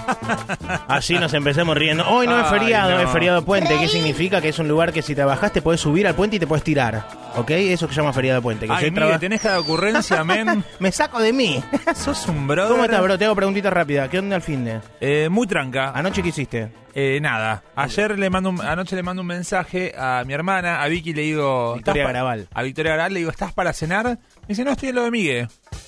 Así nos empecemos riendo. Hoy no es feriado, es feriado puente. ¿Qué significa? Que es un lugar que si te bajaste podés subir al puente y te podés tirar. ¿Ok? Eso que se llama feriado puente. Que Miguel, tenés cada ocurrencia, men. Me saco de mí. Sos un brother. ¿Cómo estás, bro? Te hago preguntita rápida. ¿Qué onda el finde? Muy tranca. ¿Anoche qué hiciste? Nada. Anoche le mando un mensaje a mi hermana, a Vicky, le digo... Victoria Garabal. A Victoria Garabal le digo, ¿estás para cenar? Me dice, no, estoy en lo de Miguel.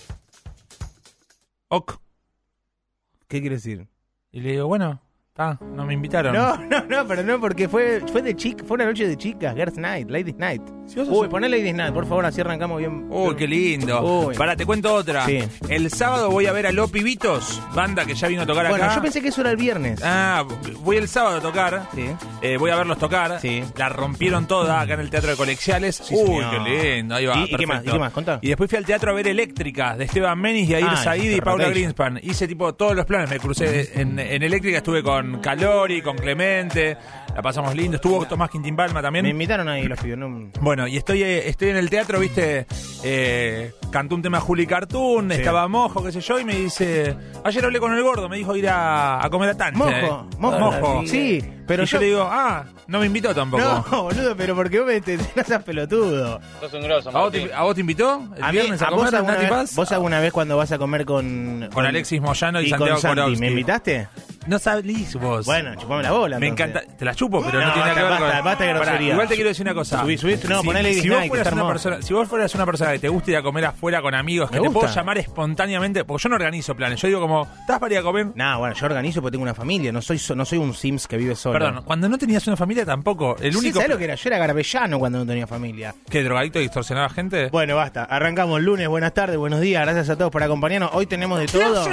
Ok. ¿Qué quiere decir? Y le digo, bueno, no me invitaron. No, pero no, porque fue de chic, fue una noche de chicas, Girls Night, Ladies Night. Uy, poné Ladies Night, por favor, así arrancamos bien. Uy, qué lindo. Uy. Pará, te cuento otra. Sí. El sábado voy a ver a Los Pibitos, banda que ya vino a tocar acá. Bueno, yo pensé que eso era el viernes. Voy el sábado a tocar. Sí. Voy a verlos tocar. Sí. La rompieron toda acá en el Teatro de Colegiales. Sí, uy, señor. qué lindo. Ahí va. ¿Y qué más? ¿Y qué más? Contá. Y después fui al teatro a ver Eléctrica de Esteban Menis, Yair Said y Paula Greenspan. Hice tipo todos los planes. Me crucé en Eléctrica, estuve con Calori, con Clemente. La pasamos lindo. Estuvo Tomás Quintín Palma también. Me invitaron ahí los pibes. No... Bueno, y estoy en el teatro, viste, cantó un tema Juli Cartoon, Sí. estaba Mojo, qué sé yo, y me dice, ayer hablé con el gordo, me dijo ir a comer a Tanche. Mojo. Sí, pero y yo le digo, no me invitó tampoco. No, boludo, pero porque vos no seas pelotudo. Sos un grosso, ¿A vos te invitó? ¿El viernes a comer ¿Vos alguna vez cuando vas a comer con Alexis Moyano y con Santiago Santi, Korowski? ¿me invitaste? No salís vos. Bueno, chupame la bola. Me entonces. encanta, te la chupo, pero no, No, tiene nada que ver con... basta de grosería. Pará, igual te quiero decir una cosa. Subiste, no, poné Ladies si vos Night, fueras que está una hermoso. persona, si vos fueras una persona que te gusta ir a comer afuera con amigos, que Me te gusta. puedo llamar espontáneamente, porque yo no organizo planes, yo digo como, ¿estás para ir a comer? No, bueno, yo organizo porque tengo una familia, no soy un Sims que vive solo. Perdón, cuando no tenías una familia tampoco. El único... ¿Sabés lo que era? Yo era garbellano cuando no tenía familia. ¿Qué, drogadicto y distorsionaba gente? Bueno, basta. Arrancamos lunes. Buenas tardes, buenos días. Gracias a todos por acompañarnos. Hoy tenemos de todo.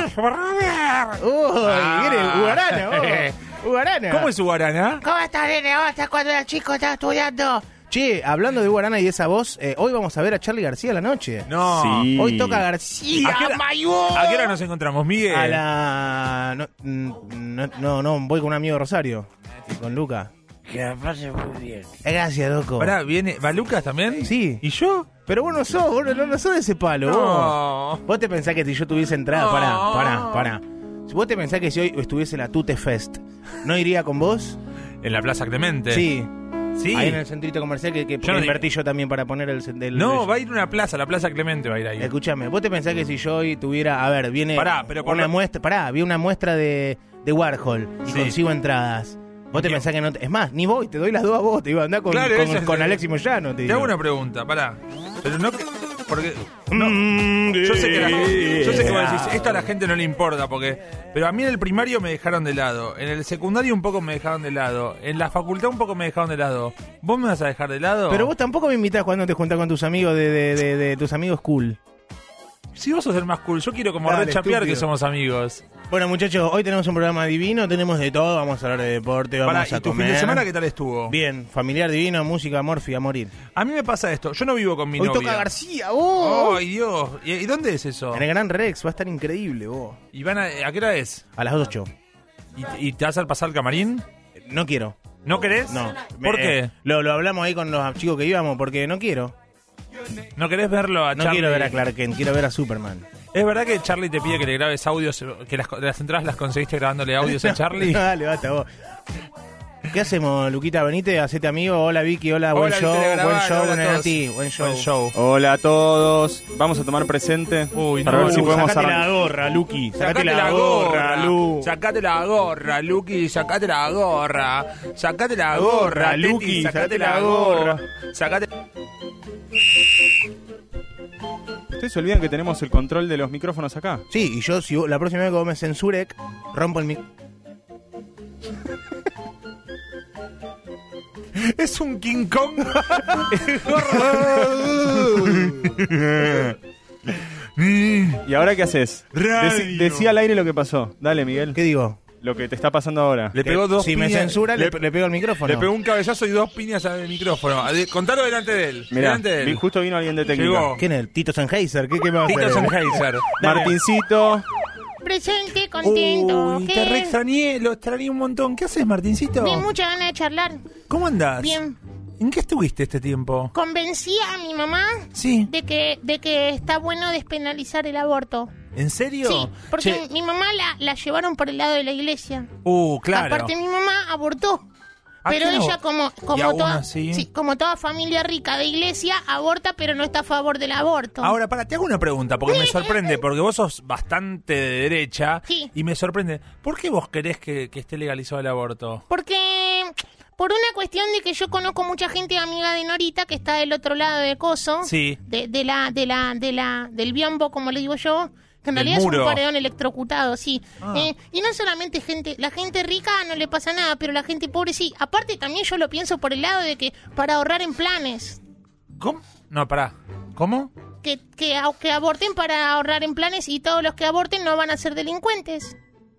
Uy, eres Ugarana, vos. Ugarana. ¿Cómo es Ugarana? ¿Cómo estás, nene? ¿Cómo estás cuando el chico está estudiando? Che, hablando de Ugarana y esa voz, hoy vamos a ver a Charly García a la noche. No. Sí. Hoy toca García. ¿A qué hora nos encontramos, Miguel? A la... No, voy con un amigo de Rosario. Con Luca. Que la pase muy bien. Gracias, loco. Pará, ¿va Lucas también? Sí. ¿Y yo? Pero vos no sos de ese palo. No. Vos te pensás que si yo tuviese entrada... No. Pará. Si vos te pensás que si hoy estuviese la Tute Fest, ¿no iría con vos? ¿En la Plaza Clemente? Sí. Sí. Ahí en el centrito comercial que Yo no invertí yo también para poner el No, va a ir a una plaza, la Plaza Clemente va a ir ahí. Escúchame, vos te pensás que si yo hoy tuviera... A ver, viene Pará, pero por una la- muestra... Pará, vi una muestra de Warhol y Sí. consigo entradas. Vos te ¿Qué? pensás que no... Es más, ni voy, te doy las dos a vos. Te iba a andar con, Claro, con, eso es- con Alexis Moyano. Te hago una pregunta, pará. Pero no que... Porque... No, yo sé que vos decís, esto a la gente no le importa, porque... Pero a mí en el primario me dejaron de lado. En el secundario un poco me dejaron de lado. En la facultad un poco me dejaron de lado. ¿Vos me vas a dejar de lado? Pero vos tampoco me invitás cuando te juntás con tus amigos de tus amigos cool. Si vos sos el más cool, yo quiero como Dale, rechapear estúpido. que somos amigos. Bueno, muchachos, hoy tenemos un programa divino, tenemos de todo, vamos a hablar de deporte, vamos Pará, a ¿y tu comer. fin de semana qué tal estuvo? Bien, familiar divino, música, morfi, a morir. A mí me pasa esto, yo no vivo con mi Hoy novia. toca García, vos. ¡Ay, Dios! ¿Y dónde es eso? En el Gran Rex, va a estar increíble, vos. ¿Y a qué hora es? A las 8. ¿Y te vas a pasar el camarín? No quiero. ¿No querés? No. ¿Por qué? Lo hablamos ahí con los chicos que íbamos, porque no quiero. ¿No querés verlo a No Charlie? quiero ver a Clark Kent, quiero ver a Superman. ¿Es verdad que Charlie te pide que le grabes audios, que las entradas las conseguiste grabándole audios a Charlie? Dale, basta vos. ¿Qué hacemos, Luquita? Venite, hacete amigo. Hola, Vicky, hola, buen Hola, show, Victoria Garabal, buen show, hola a todos. Nati, buen show. Hola a todos. Vamos a tomar presente Uy, para no. ver si podemos Sacate la arrancar. gorra, Luqui. Sacate la gorra, Lu. Sacate la gorra, Luqui. Sacate la gorra. Sacate la gorra, Luqui, Luqui. sacate la gorra. Sacate. Ustedes se olvidan que tenemos el control de los micrófonos acá. Sí, y yo, si la próxima vez que vos me censure, rompo el micrófono. Es un King Kong. ¿Y ahora qué haces? Radio. Decí al aire lo que pasó. Dale, Miguel. ¿Qué digo? Lo que te está pasando ahora. Le pegó dos Si me piñas. censura, le pego el micrófono. Le pegó un cabezazo y 2 piñas al micrófono. Contalo delante de él. Mirá, delante de él. justo vino alguien de técnica. Llegó. ¿Quién es? ¿Tito Sennheiser? ¿Qué me va a hacer? Tito Sennheiser. Martincito. Presente, contento. Uy, ¿Qué? te re extrañé, lo extrañé un montón. ¿Qué haces, Martincito? Tengo mucha ganas de charlar. ¿Cómo andás? Bien. ¿En qué estuviste este tiempo? Convencí a mi mamá Sí. de que está bueno despenalizar el aborto. ¿En serio? Sí, porque Che, mi mamá la llevaron por el lado de la iglesia. claro. Aparte, mi mamá abortó. ¿A Pero qué no? ella, como Y aún toda, así. sí, como toda familia rica de iglesia, aborta, pero no está a favor del aborto. Ahora, te hago una pregunta, porque me sorprende, porque vos sos bastante de derecha, Sí. y me sorprende. ¿Por qué vos querés que esté legalizado el aborto? Porque, por una cuestión de que yo conozco mucha gente amiga de Norita que está del otro lado de Coso, Sí. del biombo, como le digo yo, que en Del realidad muro. es un paredón electrocutado, sí. Ah. Y no solamente la gente rica no le pasa nada, pero la gente pobre sí. Aparte también yo lo pienso por el lado de que para ahorrar en planes, ¿Cómo? No, pará. ¿Cómo? que aborten para ahorrar en planes y todos los que aborten no van a ser delincuentes.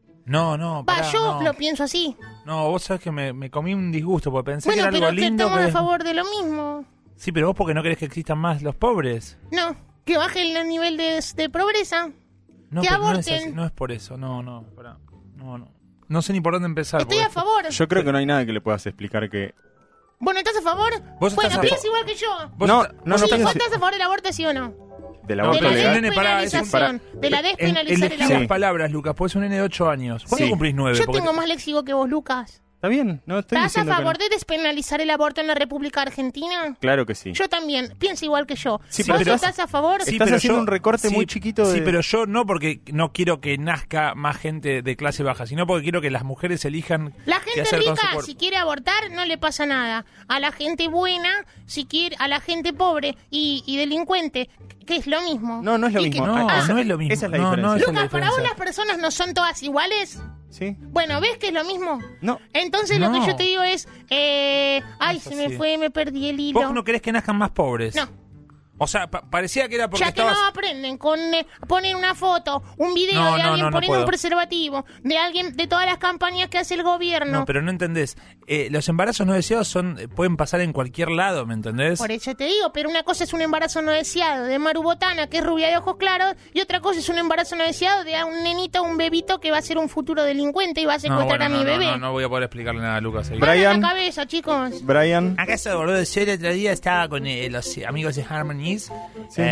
No, pará, Yo no. lo pienso así. No, vos sabés que me comí un disgusto, porque pensé Bueno, que era pero algo que lindo. estamos a favor de lo mismo. Sí, pero vos porque no querés que existan más los pobres. No, que baje el nivel de pobreza. No, Que pero no es aborten. así, no es por eso, pará. No. No sé ni por dónde empezar. Estoy porque a favor. Yo creo que no hay nada que le puedas explicar que... Bueno, ¿estás a favor? Vos Bueno, estás a piensa fa- igual que yo. Vos No, está- no, Sí, no ¿vos pienso- estás a favor del aborto, sí o no? Del De aborto la pero legal. nene, pará, es un- despenalización. De la despenalización Elegí del las aborto. palabras, Lucas, pues es un nene de 8 años. ¿Cuándo Sí. cumplís 9? Yo tengo más léxico que vos, Lucas. Está bien, no estoy ¿Estás a diciendo que favor no. de despenalizar el aborto en la República Argentina? Claro que sí. Yo también, pienso igual que yo. Sí, ¿Vos pero- estás a favor? Sí, Estás haciendo un recorte muy chiquito de- Sí, pero yo no porque no quiero que nazca más gente de clase baja, sino porque quiero que las mujeres elijan La qué gente hacer con su rica, cuerpo. si quiere abortar, no le pasa nada. A la gente buena, si quiere, a la gente pobre y delincuente, que es lo mismo. No, no es lo Y mismo. No, Ah, no es lo mismo. esa es la No, diferencia. no, esa es la Lucas, ¿para vos diferencia. las personas no son todas iguales? ¿Sí? Bueno, ¿ves que es lo mismo? No. Entonces lo No. que yo te digo es, ay, es se me así. fue, me perdí el hilo. ¿Vos no querés que nazcan más pobres? No. O sea, parecía que era porque Ya que estabas... no aprenden con poner una foto, un video No, de no, alguien no poniendo puedo. un preservativo, de alguien, de todas las campañas que hace el gobierno. No, pero no entendés. Los embarazos no deseados pueden pasar en cualquier lado, ¿me entendés? Por eso te digo, pero una cosa es un embarazo no deseado de Maru Botana, que es rubia de ojos claros, y otra cosa es un embarazo no deseado de un nenito, un bebito que va a ser un futuro delincuente y va a secuestrar a mi bebé. No voy a poder explicarle nada a Lucas ahí. Mano en Brian. la cabeza, chicos. Brian, ¿Acaso, boludo? Yo el otro día estaba con los amigos de Harmonies. Sí.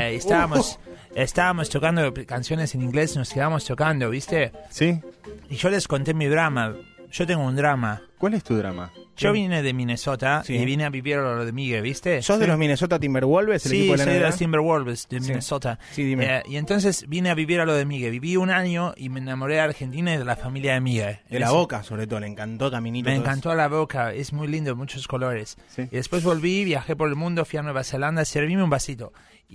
Estábamos tocando canciones en inglés, nos quedamos tocando, ¿viste? ¿sí? Y yo les conté mi drama. Yo tengo un drama. ¿Cuál es tu drama? Yo vine de Minnesota Sí. y vine a vivir a lo de Miguel, ¿viste? ¿Sos de los Minnesota Timberwolves, el Sí, equipo de la soy de NBA? los Timberwolves de Sí. Minnesota. Sí, dime. Y entonces vine a vivir a lo de Miguel. Viví un año y me enamoré de Argentina y de la familia de Miguel. De la Boca, sobre todo, le encantó Caminito. Me todo encantó la Boca, es muy lindo, muchos colores. Sí. Y después volví, viajé por el mundo, fui a Nueva Zelanda, servíme un vasito.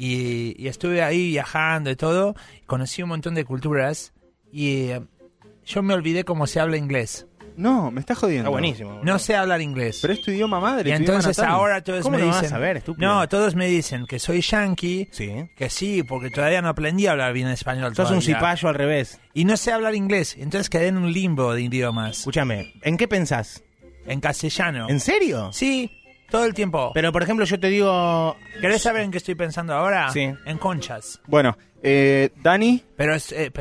Y estuve ahí viajando y todo, conocí un montón de culturas y yo me olvidé cómo se habla inglés. No, me estás jodiendo. Está buenísimo. No sé hablar inglés. Pero es tu idioma madre, Y tu idioma entonces natal. ahora todos ¿Cómo me no vas a dicen... saber, estúpido? No, todos me dicen que soy yankee, Sí. que sí, porque todavía no aprendí a hablar bien español. Sos un todavía. cipayo al revés. Y no sé hablar inglés, entonces quedé en un limbo de idiomas. Escúchame, ¿en qué pensás? En castellano. ¿En serio? Sí, todo el tiempo. Pero, por ejemplo, yo te digo... ¿Querés saber en qué estoy pensando ahora? Sí. En conchas. Bueno, Dani, Pero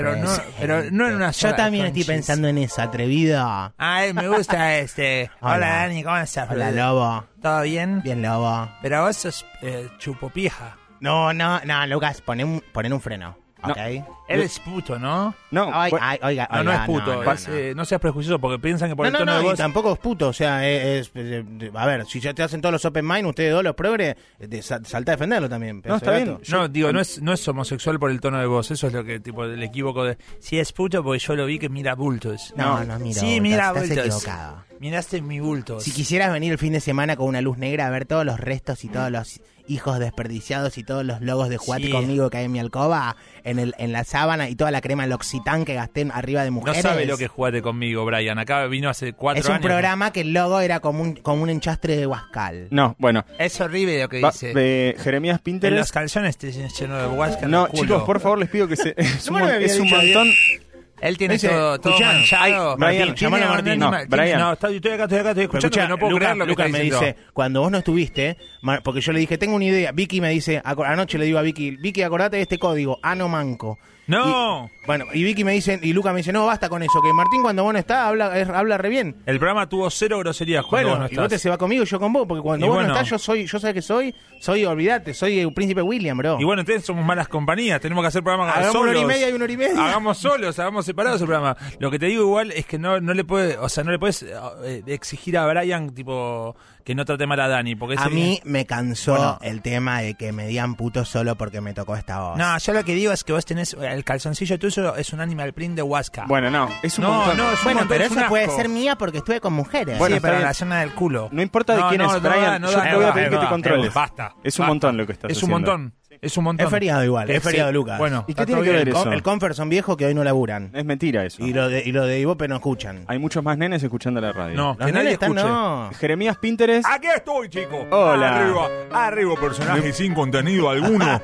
no en una Yo sola también de estoy conchis. pensando en eso, atrevido. Ay, me gusta Hola, Hola. Dani, ¿cómo estás? Hola, lobo. ¿Todo bien? Bien, lobo. Pero vos sos chupopija. No, Lucas, ponen un freno, ¿ok? Eres puto, ¿no? no, Oiga, No, no es puto. No, No seas prejuicioso porque piensan que por el no, tono de y voz... tampoco es puto, o sea, a ver, si ya te hacen todos los open mind, ustedes dos, los progres, salta a defenderlo también. No, está bien. No, digo, no es homosexual por el tono de voz. Eso es lo que, tipo, el equívoco de... Si es puto porque yo lo vi que mira bultos. No, mira, Sí, bultos, mira estás bultos. equivocado. Miraste mi bultos. Si quisieras venir el fin de semana con una luz negra a ver todos los restos y todos los hijos desperdiciados y todos los logos de Juate Sí. conmigo que hay en mi alcoba, en la sábana y toda la crema L'Occitane que gasté arriba de No mujeres. sabe lo que es Jugate conmigo, Brian. Acá vino hace 4 Es años. un programa que el logo era como un enchastre de Huascal. no, bueno. Es horrible lo que Va- dice. Jeremías En los Pinterest. calzones te lleno de huasca en No, el culo. chicos, por favor, les pido que se... es ¿Cómo no me había es un dicho montón... Él tiene Dice, todo escuchá, manchado. ay, Brian, Tiene- llamalo a Martín. No, tiene- Brian. No, estoy acá, estoy Pero escuchando escucha, que no puedo Lucas, creer lo que Lucas está me diciendo. dice, cuando vos no estuviste, porque yo le dije, tengo una idea. Vicky me dice, anoche le digo a Vicky, acordate de este código, ano manco. ¡No! Y Vicky me dice, y Luca me dice, no, basta con eso, que Martín cuando vos no estás habla re bien. El programa tuvo 0 groserías cuando vos no Y estás. vos te se va conmigo y yo con vos, porque cuando vos no estás, yo sé que soy, olvídate, soy el príncipe William, bro. Y bueno, entonces somos malas compañías, tenemos que hacer programas Hagamos solos. 1 hora y media y 1 hora y media. Hagamos solos, hagamos separados el programa. Lo que te digo igual es que no le puedes, exigir a Brian, tipo, que no trate mal a Dani. Porque A mí me cansó el tema de que me digan puto solo porque me tocó esta voz. No, yo lo que digo es que vos tenés, el calzoncillo tuyo es un animal print de Huasca. Bueno, no, es un montón. No, es un bueno, montón, pero es un eso puede asco. ser mía porque estuve con mujeres. Bueno, Sí, está pero en bien. la zona del culo. No importa de quién es, Brian, yo te voy a pedir que te controles. Basta. Es un montón lo que estás haciendo. Es un montón. Es feriado igual, es feriado, Lucas. Bueno, ¿Y qué tiene que ver eso? El Confer son viejos que hoy no laburan. Es mentira eso. Y lo de Ivope no escuchan. Hay muchos más nenes escuchando la radio. No, Los que nadie nenes están, escuche. no. Jeremías Pinterest. Aquí estoy, chicos. Hola. Arriba, personaje sin contenido alguno.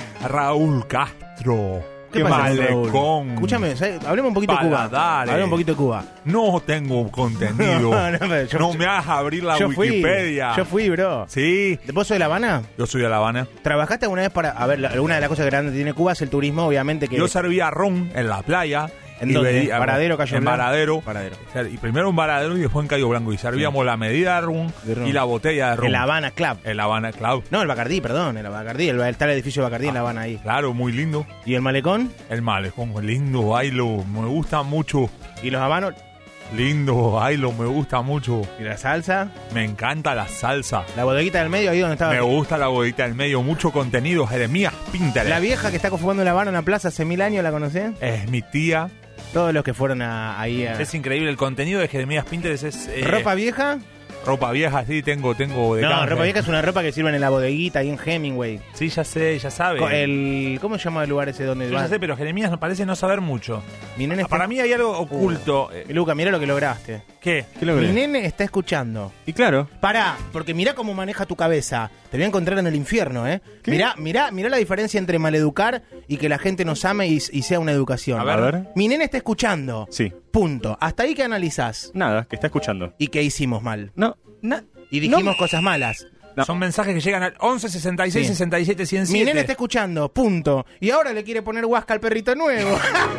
Raúl Castro. ¿Qué pasa, Malecón. Escúchame, hablemos un poquito de Cuba. Paladares. Hablemos un poquito de Cuba. No tengo contenido. pero No me hagas abrir la Wikipedia. Yo fui, bro. Sí. ¿Vos sos de La Habana? Yo soy de La Habana. ¿Trabajaste alguna vez para...? A ver, alguna de las cosas grandes que tiene Cuba es el turismo, obviamente que... Yo servía ron en la playa. ¿En y dónde? veía- ¿Varadero, Cayo En Blanco? Varadero. Varadero. Y primero un Varadero y después en Cayo Blanco. Y servíamos la medida de ron, De ron. y la botella de ron. En La Habana Club. En La Habana Club. No, el Bacardí, perdón, el Bacardí. Está el edificio Bacardí en La Habana ahí. Claro, muy lindo. ¿Y el malecón? El malecón, lindo, bailo. Me gusta mucho. ¿Y los habanos? Lindo, bailo, me gusta mucho. ¿Y la salsa? Me encanta la salsa. ¿La bodeguita del medio ahí donde estaba? Me gusta la bodita del medio. Mucho contenido. Jeremías Pinterest. La vieja que está fumando en La Habana en la plaza hace 1000 años, ¿la conocés? Es mi tía. Todos los que fueron ahí a... Es increíble. El contenido de Jeremías Pinterest es... ¿Ropa vieja? Ropa vieja, sí, tengo de No, canje. ropa vieja es una ropa que sirven en la bodeguita ahí en Hemingway. Sí, ya sé, ya sabe. ¿Cómo se llama el lugar ese donde Yo ya sé, pero Jeremías parece no saber mucho. Mi nene está... Para mí hay algo oculto. Luca, mirá lo que lograste. ¿Qué? ¿Qué logré? Mi nene está escuchando. Y claro. Pará, porque mirá cómo maneja tu cabeza. Te voy a encontrar en el infierno, ¿eh? ¿Qué? Mirá la diferencia entre maleducar y que la gente nos ame y sea una educación. A ver. Mi nene está escuchando. Sí. Punto. Hasta ahí que analizás. Nada, que está escuchando. ¿Y qué hicimos mal? No. Y dijimos cosas malas. No. Son mensajes que llegan al 11 66 Sí. 67 107. Mi nene está escuchando, punto. Y ahora le quiere poner Huasca al perrito nuevo.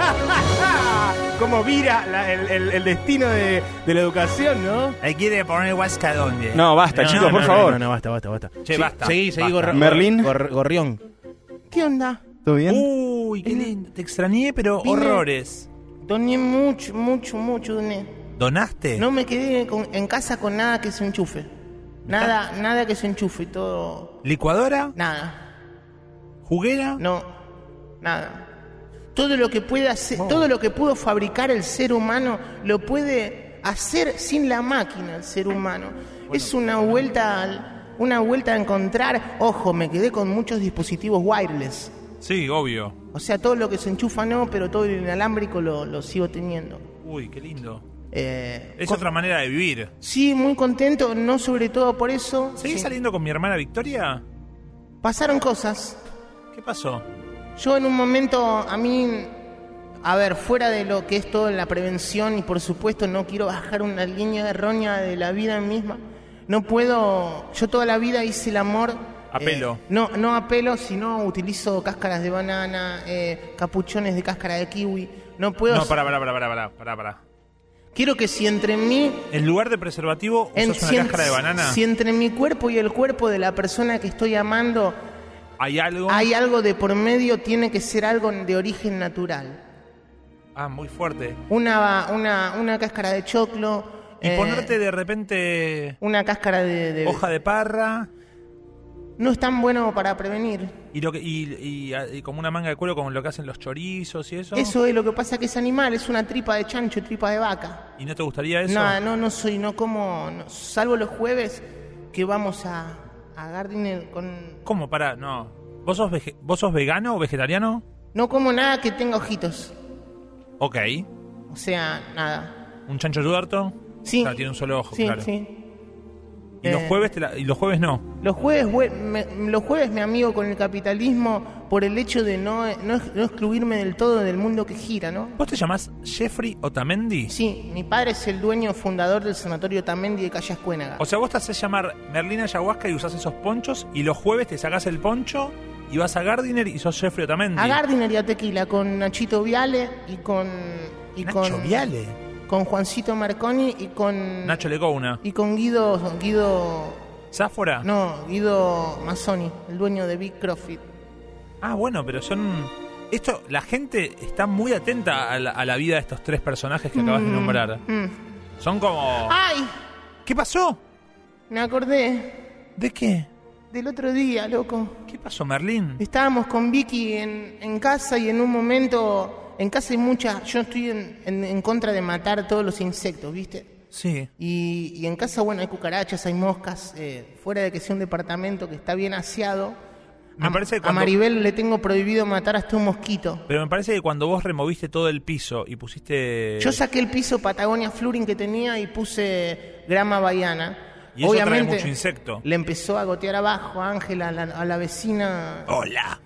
Cómo vira el destino de la educación, ¿no? ¿Le quiere poner Huasca dónde? No, basta, chicos, por favor. No, basta. Che, basta. Seguí, Basta. Merlín. Gorrión. ¿Qué onda? ¿Todo bien? Uy, qué lindo. Te extrañé, pero Vine. horrores. Doné mucho, doné. ¿Donaste? No me quedé en casa con nada que se enchufe. Nada que se enchufe, todo... ¿Licuadora? Nada, ¿Juguera? no, nada. Todo lo que puede hacer, todo lo que pudo fabricar el ser humano, lo puede hacer sin la máquina el ser humano. Es una vuelta a encontrar... Ojo, me quedé con muchos dispositivos wireless. Sí, obvio. O sea, todo lo que se enchufa no, pero todo el inalámbrico lo sigo teniendo. Uy, qué lindo. Es Con- otra manera de vivir. Sí, muy contento, no sobre todo por eso. ¿Seguís Sí. saliendo con mi hermana Victoria? Pasaron cosas. ¿Qué pasó? Yo en un momento, a mí, a ver, fuera de lo que es todo la prevención y por supuesto no quiero bajar una línea errónea de la vida misma, no puedo, yo toda la vida hice el amor... A pelo. No a pelo, sino utilizo cáscaras de banana, capuchones de cáscara de kiwi. No puedo... No, pará. Quiero que si entre mí... En lugar de preservativo, usas si una en- cáscara de banana. Si entre mi cuerpo y el cuerpo de la persona que estoy amando ¿Hay algo? hay algo de por medio, tiene que ser algo de origen natural. Ah, muy fuerte. Una cáscara de choclo. Y ponerte de repente Una cáscara de... hoja de parra No es tan bueno para prevenir. y como una manga de cuero como lo que hacen los chorizos y eso. Eso es lo que pasa que es animal, es una tripa de chancho, tripa de vaca. ¿Y no te gustaría eso? No soy, no como... no, salvo los jueves que vamos a Gardiner con... ¿Cómo? Pará, no. ¿Vos sos vegano o vegetariano? No como nada que tenga ojitos. Ok. O sea, nada. ¿Un chancho tuerto? Sí. Claro, tiene un solo ojo, Sí, claro. sí. ¿Y los jueves y los jueves no? Los jueves me amigo con el capitalismo por el hecho de no excluirme del todo del mundo que gira, ¿no? ¿Vos te llamás Jeffrey Otamendi? Sí, mi padre es el dueño fundador del sanatorio Otamendi de Calle Ascuénaga. O sea, vos te haces llamar Merlina Ayahuasca y usás esos ponchos y los jueves te sacás el poncho Y vas a Gardiner y sos Jeffrey Otamendi. A Gardiner y a Tequila con Nachito Viale y con Nacho Viale. con Juancito Marconi y con Nacho Lecouna. y con Guido ¿Sáfora? Guido Mazzoni, el dueño de Big Profit. Ah, bueno, pero son... Esto, la gente está muy atenta a la vida de estos tres personajes que acabas de nombrar. Son como... ¡Ay! ¿Qué pasó? Me acordé ¿De qué? del otro día, loco. ¿Qué pasó, Merlín? Estábamos con Vicky en casa y en un momento... En casa hay muchas... Yo estoy en contra de matar todos los insectos, ¿viste? Sí. Y en casa, bueno, hay cucarachas, hay moscas. Fuera de que sea un departamento que está bien aseado... Me parece que A Maribel le tengo prohibido matar hasta un mosquito. Pero me parece que cuando vos removiste todo el piso y pusiste... Yo saqué el piso Patagonia Fluoring que tenía y puse grama baiana. Y eso trae Obviamente, mucho insecto. le empezó a gotear abajo a Ángela, a la vecina. ¡Hola!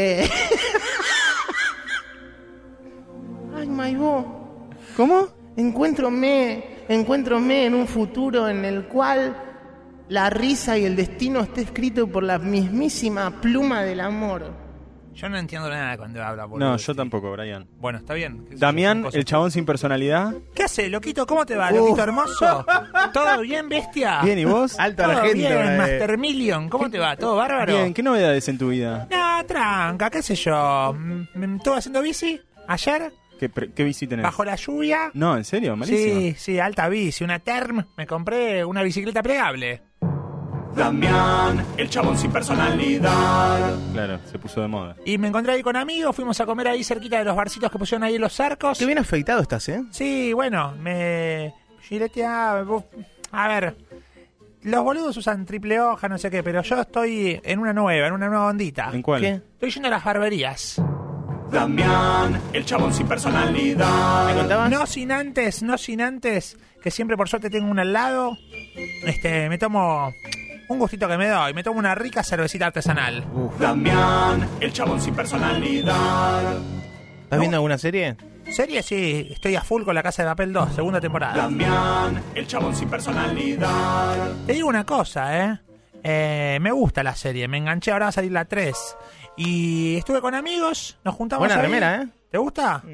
Ay, Maibó. ¿Cómo? Encuéntrome en un futuro en el cual la risa y el destino esté escrito por la mismísima pluma del amor. Yo no entiendo nada cuando habla. No, yo tampoco, Brian. Bueno, está bien. Damián, el chabón sin personalidad. ¿Qué hace, loquito? ¿Cómo te va, loquito hermoso? ¿Todo bien, bestia? Bien, ¿y vos? Alto a la Todo gente. bien, Master Million. ¿Cómo te va? ¿Todo bárbaro? Bien, ¿qué novedades en tu vida? No, tranca, qué sé yo. ¿Estuve haciendo bici ayer? ¿Qué bici tenés? ¿Bajo la lluvia? No, ¿en serio? Malísimo. Sí, alta bici, una Term. Me compré una bicicleta plegable. Damián, el chabón sin personalidad. Claro, se puso de moda. Y me encontré ahí con amigos, fuimos a comer ahí cerquita de los barcitos que pusieron ahí en los arcos. Qué bien afeitado estás, ¿eh? Sí, bueno, me gileteaba. A ver, los boludos usan triple hoja, no sé qué, pero yo estoy en una nueva ondita. ¿En cuál? ¿Qué? Estoy yendo a las barberías. Damián, el chabón sin personalidad. ¿Me contabas? No sin antes, que siempre por suerte tengo una al lado. Me tomo un gustito que me doy, me tomo una rica cervecita artesanal. Damián, el chabón sin personalidad. ¿Estás viendo alguna serie? Serie, sí, estoy a full con La Casa de Papel 2, segunda temporada. Damián, el chabón sin personalidad. Te digo una cosa, me gusta la serie, me enganché, ahora va a salir la 3. Y estuve con amigos, nos juntamos Buena ahí. remera, ¿eh? ¿Te gusta?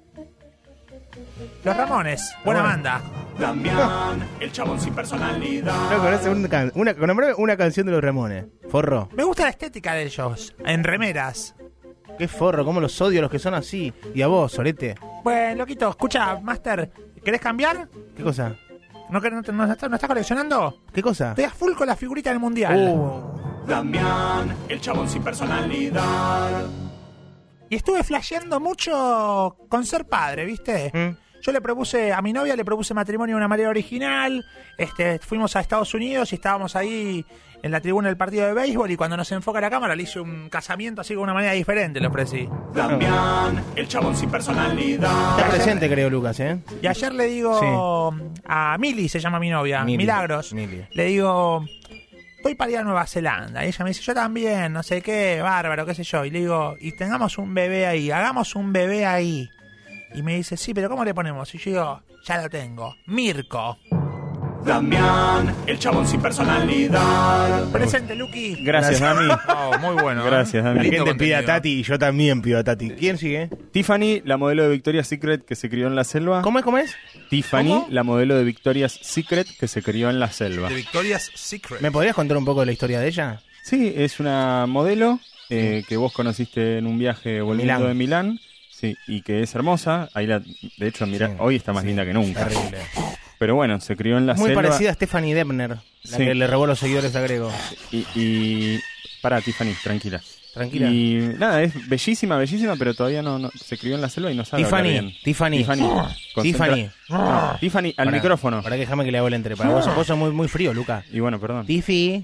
Los Ramones, buena Bueno. banda. Damián, el chabón sin personalidad. No conoce una canción de los Ramones. Forro. Me gusta la estética de ellos, en remeras. Qué forro, cómo los odio a los que son así. Y a vos, Sorete. Bueno, loquito, escucha, Master, ¿querés cambiar? ¿Qué cosa? ¿No estás coleccionando? ¿Qué cosa? Estoy a full con la figurita del mundial. Damián, el chabón sin personalidad. Y estuve flasheando mucho con ser padre, ¿viste? Yo le propuse a mi novia, le propuse matrimonio de una manera original. Fuimos a Estados Unidos y estábamos ahí en la tribuna del partido de béisbol, y cuando nos enfoca la cámara le hice un casamiento así de una manera diferente, le ofrecí. Damián, el chabón sin personalidad. Está presente, creo, Lucas, ¿eh? Y ayer le digo a Mili, se llama mi novia, Mili. Milagros, Mili. le digo, voy para ir a Nueva Zelanda. Y ella me dice, yo también, no sé qué, bárbaro, qué sé yo. Y le digo, y tengamos un bebé ahí, hagamos un bebé ahí. Y me dice, sí, pero ¿cómo le ponemos? Y yo digo, ya lo tengo, Mirko. Damián, el chabón sin personalidad. Presente, Luqui. Gracias, Dami. Oh, muy bueno. Gracias, Dami. La Lindo gente pide a contenido. Tati y yo también pido a Tati. ¿Quién sigue? Tiffany, la modelo de Victoria's Secret que se crió en la selva. ¿Cómo es? Tiffany, ¿Cómo? la modelo de Victoria's Secret que se crió en la selva. De Victoria's Secret. ¿Me podrías contar un poco de la historia de ella? Sí, es una modelo que vos conociste en un viaje volviendo Milán. de Milán. Sí, y que es hermosa. Ahí de hecho, mira, Sí, hoy está más linda que nunca. Terrible. Pero bueno, se crió en la Muy selva. parecida a Stephanie Debner, la Sí. que le robó los seguidores a Grego. Y para Tiffany, tranquila. Tranquila. Y nada, es bellísima, pero todavía no se crió en la selva y no sabe hablar bien. Tiffany. Concentra- No, Tiffany, al Pará, micrófono. Para que déjame que le hago el entre. Para vos sos muy frío, Luca. Y bueno, perdón. Tiffy.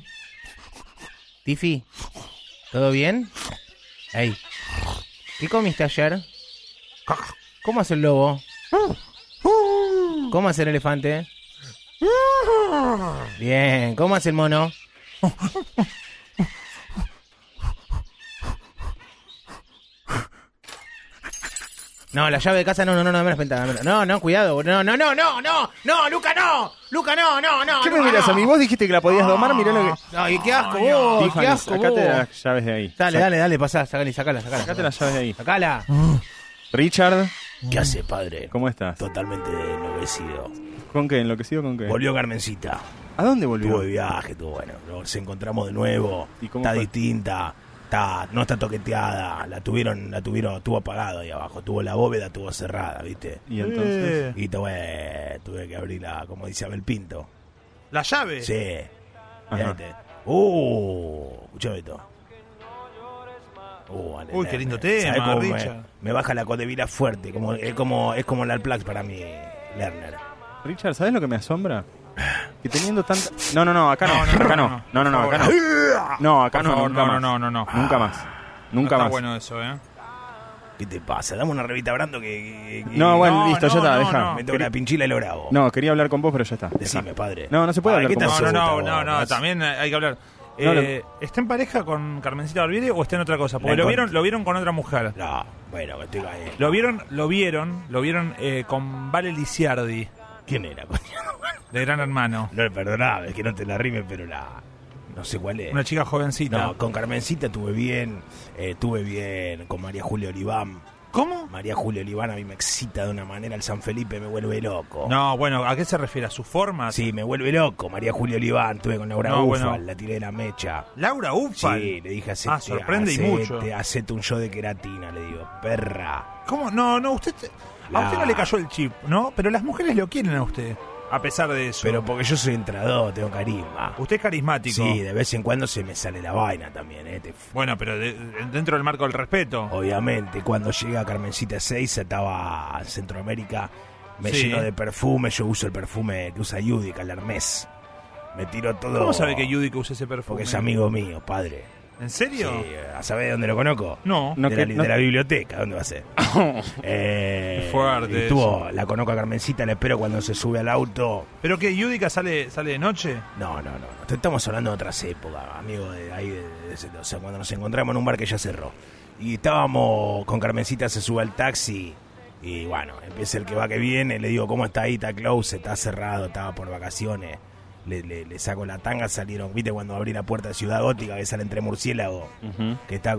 ¿Todo bien? Ey. ¿Qué comiste ayer? ¿Cómo hace el lobo? ¿Cómo hace el elefante? Bien. ¿Cómo hace el mono? No, la llave de casa no me las ventanas. No, cuidado. No, Luca, no. Luca, no. ¿Qué me miras a mí? Vos dijiste que la podías domar, mirá lo que... Ay, qué asco vos, Tiffany, qué asco sacate vos. las llaves de ahí. Dale, pasá, sacala. Sacate las llaves de ahí. Sacala. Richard, ¿Qué hace, padre? ¿cómo estás? Totalmente enloquecido. ¿Con qué? ¿Enloquecido con qué? Volvió Carmencita. ¿A dónde volvió? Tuvo de viaje, estuvo bueno. Nos encontramos de nuevo. ¿Y cómo Está fue? distinta. No está toqueteada. La tuvieron, estuvo apagado ahí abajo. Tuvo la bóveda, estuvo cerrada, ¿viste? Y entonces... Y tuve que abrirla, como dice Abel Pinto. ¿La llave? Sí. Ajá. Fíjate. Escuchame esto. Uy, qué lindo tema, ¿Sabés cómo Richard? me baja la codevila fuerte? Es como la Alplax para mí, Lerner. Richard, ¿sabes lo que me asombra? Que teniendo tanta... No, acá no. No, Acá no, no. no. No, acá no. No, acá Por no, favor, nunca no, más. no. Nunca más. Nunca Está más. bueno eso, ¿eh? ¿Qué te pasa? Dame una revista Brando que No, bueno, listo, ya está, no, deja. no. me toca la pinchila y lo grabo. No, quería hablar con vos, pero ya está. Decime, padre. No se puede Ay, hablar ¿qué con te vos. No, asusta, también hay que hablar. No, ¿Está en pareja con Carmencita Barbieri o está en otra cosa? Porque La lo vieron con otra mujer. No, bueno, que estoy ahí. Lo vieron con Vale Lisiardi, ¿Quién era, coño? de Gran Hermano. No, perdoname, es que no te la rime, pero no sé cuál es. Una chica jovencita. No, con Carmencita estuve bien con María Julia Oliván. ¿Cómo? María Julia Oliván a mí me excita de una manera, el San Felipe me vuelve loco. No, bueno, ¿a qué se refiere? ¿A su forma? Sí, me vuelve loco. María Julia Oliván, estuve con Laura No, Ufal, bueno. la tiré de la mecha. Laura Ufal. Sí, le dije, sorprende y mucho. hacete un show de queratina, le digo, perra. ¿Cómo? No, a usted no le cayó el chip, ¿no? Pero las mujeres lo quieren a usted, a pesar de eso. Pero porque yo soy entrador, tengo carisma. Usted es carismático. Sí, de vez en cuando se me sale la vaina también, Bueno, pero dentro del marco del respeto. Obviamente, cuando llega Carmencita 6, estaba en Centroamérica, me Sí. lleno de perfume, yo uso el perfume que usa Yudica, el Hermès. Me tiro todo. ¿Cómo sabe que Judy que usa ese perfume? Porque es amigo mío, padre. ¿En serio? Sí, ¿a saber de dónde lo conozco? No. No, de que- la biblioteca, ¿dónde va a ser? Fuerte y la conozco a Carmencita, la espero cuando se sube al auto. ¿Pero qué? ¿Yudica sale de noche? No. Estamos hablando de otras épocas, amigo, de ahí, o sea, cuando nos encontramos en un bar que ya cerró. Y estábamos con Carmencita, se sube al taxi. Y bueno, empieza el que va que viene, le digo, ¿cómo está ahí? Está close, está cerrado, estaba por vacaciones. Le saco la tanga, salieron, viste cuando abrí la puerta de Ciudad Gótica, que sale entre murciélago, que está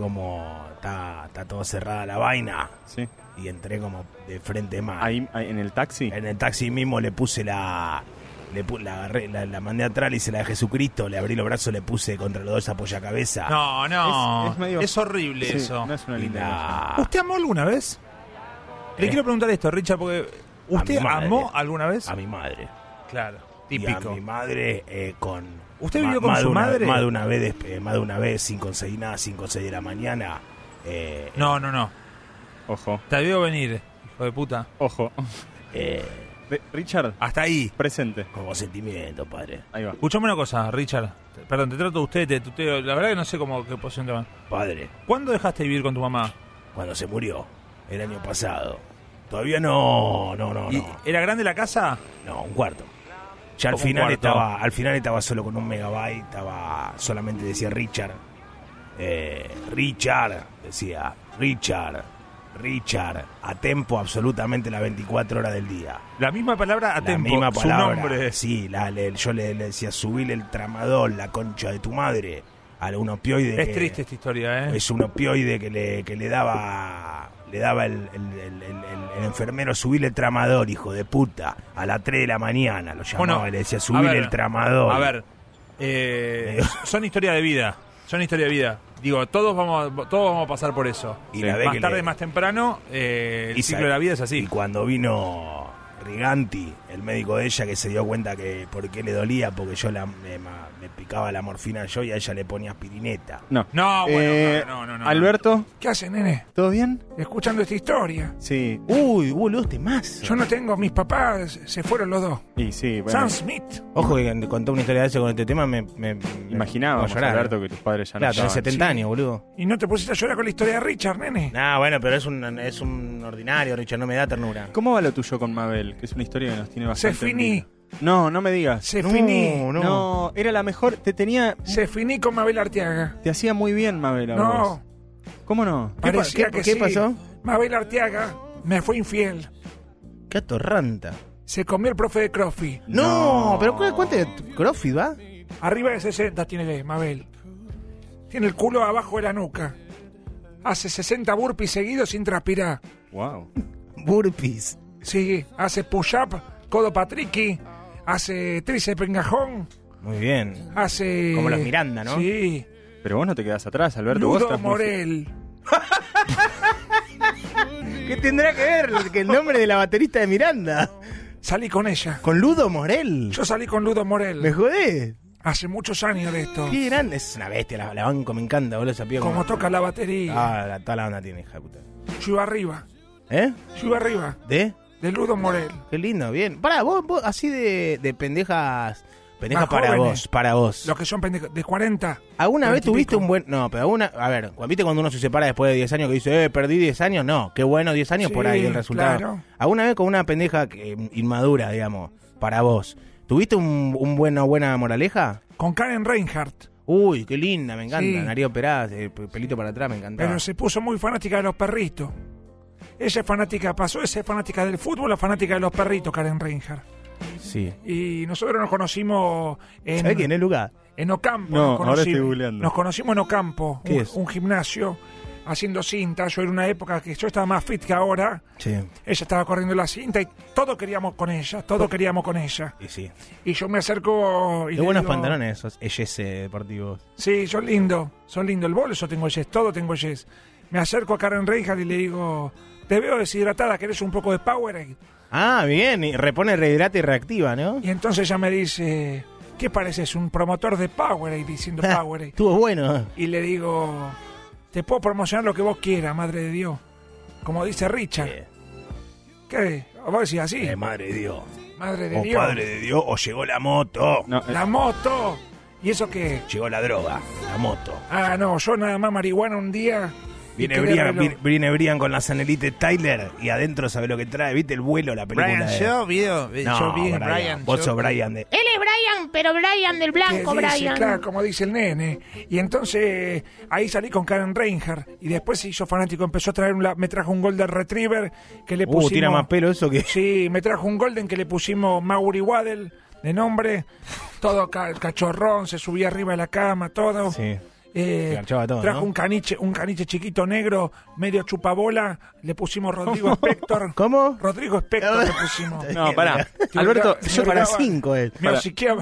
todo cerrada la vaina. Sí. Y entré como de frente más. Ahí, en el taxi. En el taxi mismo le puse la agarré, la mandé atrás, le hice la de Jesucristo, le abrí los brazos, le puse contra los dos apoyacabezas. No. Es medio- Es horrible Sí, eso. no es una Y linda la- ¿Usted amó alguna vez? Le quiero preguntar esto, Richard, porque ¿usted mi madre. amó alguna vez? A mi madre. Claro, Y típico. a mi madre con... ¿Usted vivió con más su de una- madre? Más de una vez, sin conseguir nada, 5 o 6 de la mañana. No. Ojo, Te veo venir, hijo de puta. ojo. Richard, Hasta ahí. presente. Como sentimiento, padre. Ahí va. Escuchame una cosa, Richard. Perdón, te trato de usted, te tuteo. La verdad que no sé qué posición te va. Padre, ¿Cuándo dejaste de vivir con tu mamá? cuando se murió, el año pasado. Todavía no. ¿Y ¿Era grande la casa? No, un cuarto. Ya ¿Cómo un cuarto? al final estaba solo con 1 megabyte, solamente decía Richard. Richard, decía Richard, a tempo absolutamente las 24 horas del día. La misma palabra a La tiempo, misma su palabra. nombre. Sí, yo le decía, subile el tramadol, la concha de tu madre, a un opioide. Es triste esta historia, ¿eh? Es un opioide que le daba el enfermero, subile el tramador, hijo de puta, a las 3 de la mañana lo llamaba, Bueno, y le decía, a subile ver, el tramador. A ver, son historia de vida. Digo, todos vamos a pasar por eso. Y la vez Más que tarde, le- más temprano, el Y ciclo de la vida es Y así. cuando vino Riganti, el médico de ella, que se dio cuenta que por qué le dolía, porque yo me picaba la morfina yo y a ella le ponía aspirineta. No. No, bueno, no. Alberto, ¿Qué hace, nene? ¿todo bien? Escuchando esta historia. Sí. Uy, los temas. Yo no tengo, mis papás se fueron los dos. Y sí, bueno. Smith. Ojo que contó una historia de eso con este tema, me Imaginábamos, voy a llorar. Alberto, que tus padres ya no Claro, tenés estaban. 70 años, boludo. ¿Y no te pusiste a llorar con la historia de Richard, nene? Nah, bueno, pero es un ordinario, Richard, no me da ternura. ¿Cómo va lo tuyo con Mabel? Que es una historia que nos tiene bastante... Se finí. en vilo. No, no me digas. Se finí. No, era la mejor. Se finí con Mabel Arteaga. Te hacía muy bien, Mabel. a No. vos. ¿Cómo no? Parecía ¿Qué que sí. pasó? Mabel Arteaga me fue infiel. Qué atorranta. Se comió el profe de CrossFit. No, pero ¿cuánto de CrossFit va? Arriba de 60 tiene Mabel. Tiene el culo abajo de la nuca. Hace 60 burpees seguidos sin transpirar. Wow. Burpees. Sí, hace push-up, codo patriqui, hace tríceps engajón, Muy bien. hace... Como los Miranda, ¿no? Sí. Pero vos no te quedás atrás, Alberto. Vos Ludo estás muy- Morel. ¿Qué tendrá que ver que el nombre de la baterista de Miranda? Salí con ella. ¿Con Ludo Morel? Yo salí con Ludo Morel. ¿Me jodés? Hace muchos años de esto. Qué grande. Es una bestia, la banco, me encanta, boludo, esa piba. Como toca la batería. Toda la onda tiene, hija de puta. Yo iba arriba. ¿Eh? Yo iba arriba. ¿De? De Ludo Morel. Qué lindo, bien. Pará, vos así de pendejas... Pendejas Más jóvenes. para vos. Los que son pendejos. De 40. ¿Alguna vez 40 y tuviste pico. un buen... No, pero a ver, ¿viste cuando uno se separa después de 10 años que dice, perdí 10 años? No, qué bueno 10 años Sí, por ahí el resultado. claro. ¿Alguna vez con una pendeja inmadura, digamos, para vos, tuviste una buena moraleja? Con Karen Reinhardt. Uy, qué linda, me encanta. Sí. Nariz operada, pelito para atrás, me encantaba. Pero se puso muy fanática de los perritos. Ella es fanática, pasó de ser fanática del fútbol a fanática de los perritos, Karen Reinhardt. Sí. Y nosotros nos conocimos en... ¿Sabés quién es, Lucas? En Ocampo. No, nos ahora estoy googleando. Nos conocimos en Ocampo, ¿Qué es? un gimnasio, haciendo cinta. Yo era una época que yo estaba más fit que ahora. Sí. Ella estaba corriendo la cinta y todos queríamos con ella, Y sí. Y yo me acerco y Qué le buenos digo, pantalones esos, EYS deportivos. Sí, son lindos. El bolso tengo yes, todo tengo yes. Me acerco a Karen Reinhardt y le digo, te veo deshidratada, ¿querés un poco de Powerade? Ah, bien, y repone, rehidrata y reactiva, ¿no? Y entonces ella me dice, ¿qué pareces? Un promotor de Powerade diciendo Powerade. Estuvo bueno. Y le digo, te puedo promocionar lo que vos quieras, madre de Dios. Como dice Richard. ¿Qué? ¿Vos decís así? Madre de Dios. Madre de O Dios. padre de Dios, o llegó la moto. No, La moto. ¿Y eso qué? Llegó la droga, la moto. Ah, no, yo nada más marihuana un día. y Viene quedé Brian, reloj. viene Brian con la Sanelite Tyler y adentro sabe lo que trae. ¿Viste el vuelo, la película? Brian, de... yo vi en Brian. Brian. Vos yo- sos Brian de... Él es Brian, pero Brian del Que blanco, dice, Brian. claro, como dice el nene. Y entonces ahí salí con Karen Reinhardt. Y después se hizo fanático, empezó a traer me trajo un Golden Retriever que le pusimos. tira más pelo eso que... Sí, me trajo un Golden que le pusimos Mauri Waddle de nombre. Todo cachorrón, se subía arriba de la cama, todo. Sí. Se garchaba todo, trajo ¿no? un caniche chiquito negro, medio chupabola, le pusimos Rodrigo Spector. ¿Cómo? Rodrigo Spector le pusimos. no, pará. Que Alberto, me Yo para hurgaba- 5 él. Me hociqueaba.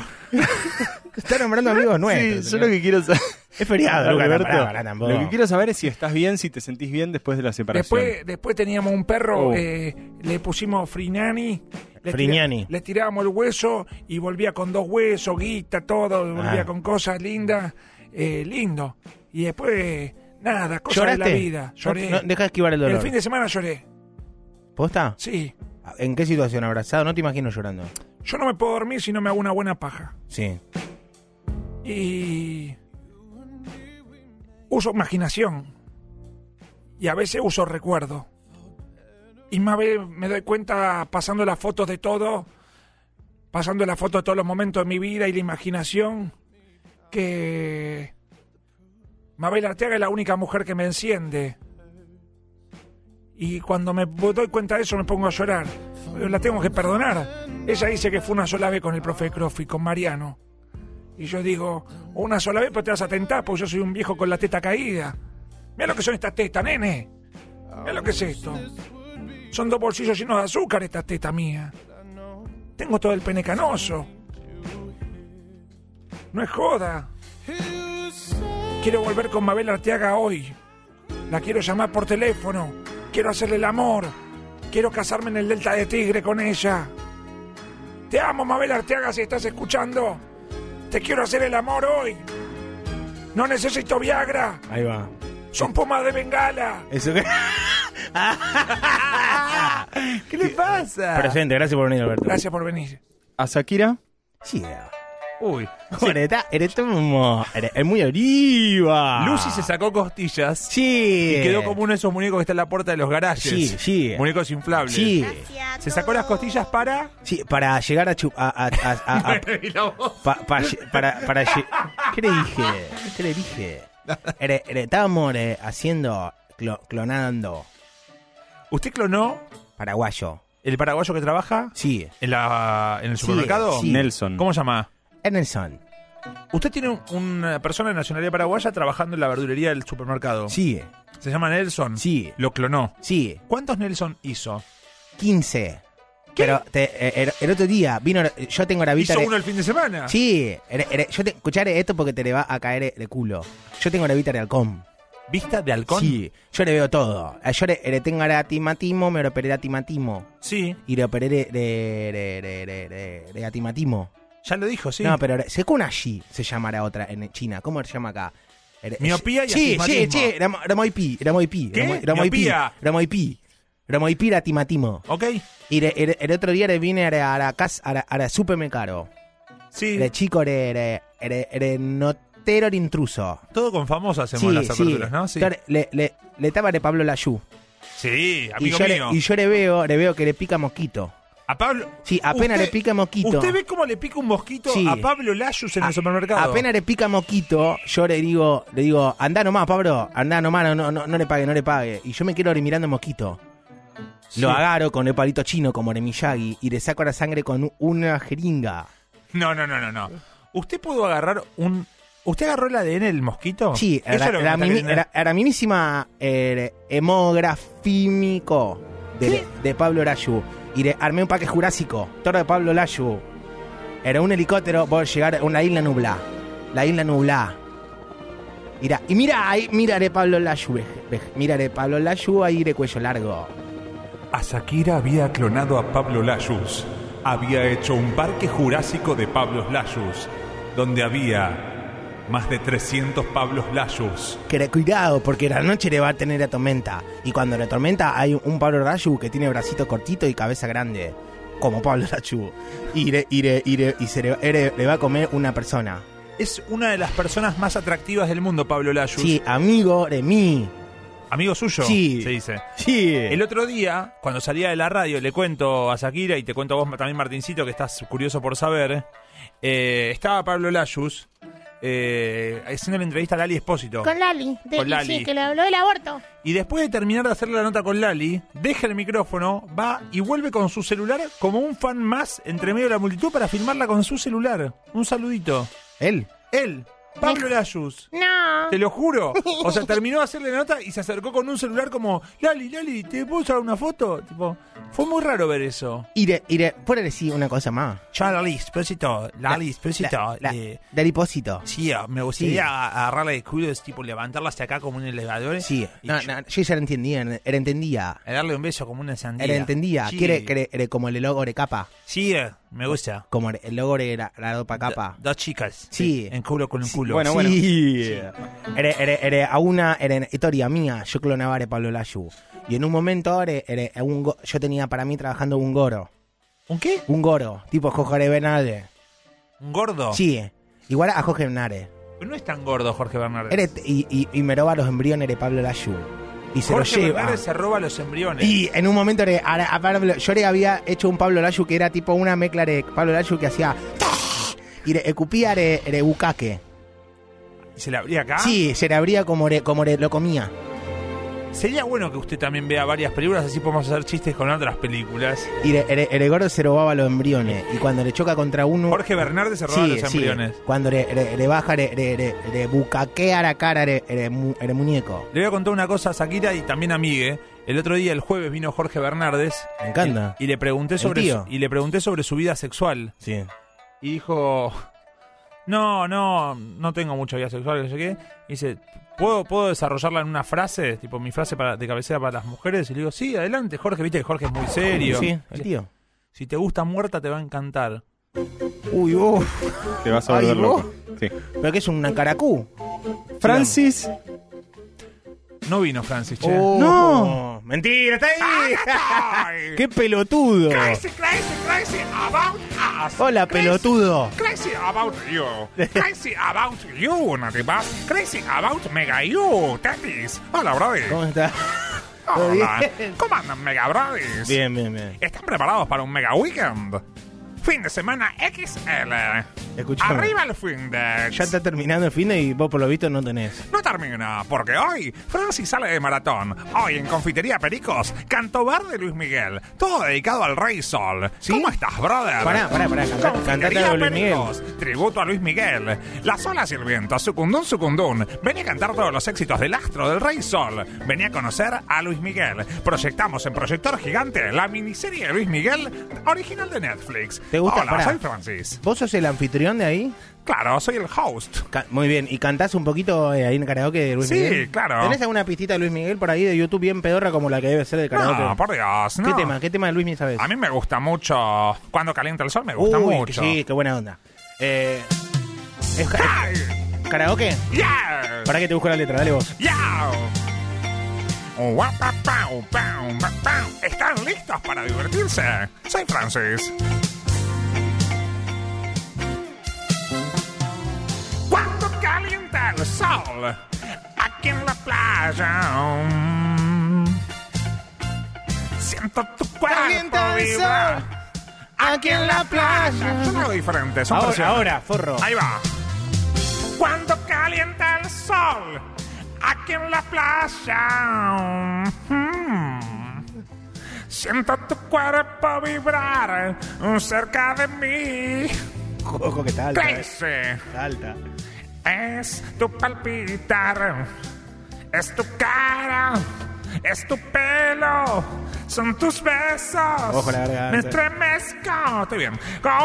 Está nombrando amigos nuestros. sí, yo lo que quiero saber... Es feriado, Lucas, Alberto, pará, tampoco. lo que quiero saber es si estás bien, si te sentís bien después de la separación. Después teníamos un perro, Oh. le pusimos Frignani. Frignani. Le tirábamos el hueso y volvía con 2 huesos, guita, todo, volvía con cosas lindas, lindo. Y después, nada, cosas de ¿Lloraste? la vida. Lloré. No, deja de esquivar el dolor. El fin de semana lloré. ¿Posta? Sí. ¿En qué situación? ¿Abrazado? No te imagino llorando. Yo no me puedo dormir si no me hago una buena paja. Sí. Y uso imaginación. Y a veces uso recuerdo. Y más me doy cuenta pasando las fotos de todo, pasando las fotos de todos los momentos de mi vida y la imaginación, que Mabel Arteaga es la única mujer que me enciende. Y cuando me doy cuenta de eso me pongo a llorar. La tengo que perdonar. Ella dice que fue una sola vez con el profe Crofi, con Mariano. Y yo digo, una sola vez, pero te vas a tentar, porque yo soy un viejo con la teta caída. Mira lo que son estas tetas, nene. Mira lo que es esto. Son 2 bolsillos llenos de azúcar estas tetas mías. Tengo todo el pene canoso. No es joda. Quiero volver con Mabel Arteaga hoy. La quiero llamar por teléfono. Quiero hacerle el amor. Quiero casarme en el Delta de Tigre con ella. Te amo, Mabel Arteaga, si estás escuchando. Te quiero hacer el amor hoy. No necesito Viagra. Ahí va. Son pomas de Bengala. Eso que... ¿Qué le pasa? Presente, gracias por venir, Alberto. Gracias por venir. ¿A Shakira? Sí. Uy. Es muy arriba. Lucy se sacó costillas Sí. y quedó como uno de esos muñecos que está en la puerta de los garajes. Sí, sí. Muñecos inflables. Sí. Se sacó las costillas para... Sí, para llegar a... Y la voz. ¿Qué le dije? ¿Qué le dije? Estábamos haciendo... clonando ¿Usted clonó Paraguayo. el paraguayo que trabaja Sí. en el supermercado? sí. Nelson. ¿Cómo se llama? Nelson. Usted tiene una persona de nacionalidad paraguaya trabajando en la verdulería del supermercado. Sí. Se llama Nelson. Sí. Lo clonó. Sí. ¿Cuántos Nelson hizo? 15. Pero el otro día vino. Yo tengo la vista. ¿Hizo uno el fin de semana? Sí. Escucharé esto porque te le va a caer de culo. Yo tengo la vista de halcón. ¿Vista de halcón? Sí. Yo le veo todo. Yo le tengo a timatimo, me lo operé a timatimo. Sí. Y le operé de atimatimo. Ya lo dijo, sí. No, pero Sekunashi se llamará otra en China. ¿Cómo se llama acá? Miopía y Sí, astigmatismo. Ramoipi. ¿Qué? Miopía. Ramoipi era timatimo. Ok. Y el otro día le vine a la casa, a la supermercado. Sí. El chico era notero el intruso. Todo con famosos hacemos las aperturas, ¿no? Sí. Entonces, le estaba de Pablo Layú. Sí, amigo y mío. yo le veo que le pica mosquito. A Pablo. Sí, apenas le pica mosquito. ¿Usted ve cómo le pica un mosquito Sí. a Pablo Layus en el supermercado? Apenas le pica mosquito, yo le digo, andá nomás, Pablo, andá nomás, no le pague. Y yo me quedo mirando mosquito. Sí. Lo agarro con el palito chino como de Miyagi y le saco la sangre con una jeringa. No. ¿Usted pudo agarrar un... ¿Usted agarró el ADN del mosquito? Sí, Eso es lo que me está queriendo- era minísima hemografímico de Pablo Layu. Y le armé un parque jurásico, todo de Pablo Layu. Era un helicóptero por llegar a una isla nublada. La isla nublada. Mira de Pablo Layu. Mira de Pablo Layu ahí de cuello largo. Shakira había clonado a Pablo Layus. Había hecho un parque jurásico de Pablos Layus, donde había más de 300 Pablos Layus. Cuidado, porque la noche le va a tener a tormenta. Y cuando la tormenta hay un Pablo Layu que tiene bracito cortito y cabeza grande. Como Pablo Layu. Y se le va a comer una persona. Es una de las personas más atractivas del mundo, Pablo Layus. Sí, amigo de mí. ¿Amigo suyo? Sí. Se dice. Sí. El otro día, cuando salía de la radio, le cuento a Shakira y te cuento a vos también, Martincito, que estás curioso por saber. Estaba Pablo Layus haciendo la entrevista a Lali Espósito. Con Lali. Con Lali. Sí, que le habló del aborto. Y después de terminar de hacerle la nota con Lali, deja el micrófono, va y vuelve con su celular como un fan más entre medio de la multitud para filmarla con su celular. Un saludito. ¿Él? Él, Pablo Layus. No. Te lo juro. O sea, terminó de hacerle la nota y se acercó con un celular como, Lali, ¿te puedo usar una foto? Tipo, fue muy raro ver eso. Por decir una cosa más. Chao, Lali Espósito. Dalipósito. Sí, me gustaría agarrarla de culo, es tipo levantarla hasta acá como un elevador. Sí. Y Yo ya lo entendía. darle un beso como una sandía. Él entendía. Sí. Quiere como el logo de capa. Sí, me gusta. Como el logo de la dopa capa. Dos chicas. Sí. En culo con un culo. Bueno, Sí. Era una historia mía. Yo clonaba a Pablo Layu. Y en un momento yo tenía para mí trabajando un goro. ¿Un qué? Un goro. Tipo Jorge Bernardes. ¿Un gordo? Sí. Igual a Jorge Bernardes. Pero no es tan gordo Jorge Bernardes. Y me roba los embriones de Pablo Layu. Y se Jorge lo lleva. Bernardes se roba los embriones. Y en un momento a Pablo, yo le había hecho un Pablo Layu que era tipo una mezcla de Pablo Layu que hacía y le escupía de bucaque. ¿Se le abría acá? Sí, se le abría como lo comía. Sería bueno que usted también vea varias películas, así podemos hacer chistes con otras películas. Y el gordo se robaba los embriones. Y cuando le choca contra uno. Jorge Bernardes se roba los embriones. Cuando le baja, le bucaquea la cara el muñeco. Le voy a contar una cosa a Shakira y también a Migue. El otro día, el jueves, vino Jorge Bernardes. Me encanta. Y le pregunté sobre su vida sexual. Sí. Y dijo, no tengo mucha vida sexual, no sé qué. Y dice, ¿puedo desarrollarla en una frase? Tipo, mi frase de cabecera para las mujeres. Y le digo, sí, adelante, Jorge. Viste que Jorge es muy serio. Sí, el tío. Si te gusta muerta, te va a encantar. Uy, vos. Te vas a volver Ay, loco. Sí. ¿Pero qué es un caracú? Francis. No vino Francis, che. No. Mentira, está ahí. ¡Qué pelotudo! Crazy about us. Hola, pelotudo. Crazy about you. Crazy about you, Natividad. Crazy about Mega You, Tatis. Hola, brother. ¿Cómo está? ¿Todo Hola. bien? ¿Cómo andan, Mega Brothers? Bien. ¿Están preparados para un Mega Weekend? Fin de semana XL. Escuchame. Arriba el fin de... Ya está terminando el fin de y vos por lo visto no tenés. No termina, porque hoy Francis sale de maratón. Hoy en Confitería Pericos, Canto Verde Luis Miguel. Todo dedicado al Rey Sol. ¿Sí? ¿Cómo estás, brother? Pará, cantate Confitería algo de Luis Miguel. Pericos, tributo a Luis Miguel. Las olas y el viento, sucundún, sucundún. Vení a cantar todos los éxitos del astro del Rey Sol. Vení a conocer a Luis Miguel. Proyectamos en proyector gigante la miniserie de Luis Miguel, original de Netflix. ¿Te gusta? Hola, Pará. soy Francis. ¿Vos sos el anfitrión de ahí? Claro, soy el host. Muy bien, ¿y cantás un poquito ahí en karaoke de Luis Sí, Miguel? claro. ¿Tenés alguna pistita de Luis Miguel por ahí de YouTube bien pedorra como la que debe ser de karaoke? No, por Dios, no. ¿Qué tema de Luis Miguel sabes? A mí me gusta mucho Cuando calienta el sol, me gusta mucho. Sí, qué buena onda. ¿Es ¡Ay! karaoke? ¡Yeah! ¿Para que te busco la letra? Dale vos. ¡Yeah! Guapapau, pau, pau. ¿Están listos para divertirse? Soy Francis. Cuando calienta el sol, aquí en la playa, siento tu cuerpo Calienta el vibrar. sol, aquí en la playa. Yo lo hago diferente, son versiones. Ahora, forro. Ahí va. Cuando calienta el sol, aquí en la playa, siento tu cuerpo vibrar cerca de mí. Ojo que está alta. Crece, Está alta. es tu palpitar, es tu cara, es tu pelo, son tus besos. Ojo la garganta. Me estremezco. Estoy bien.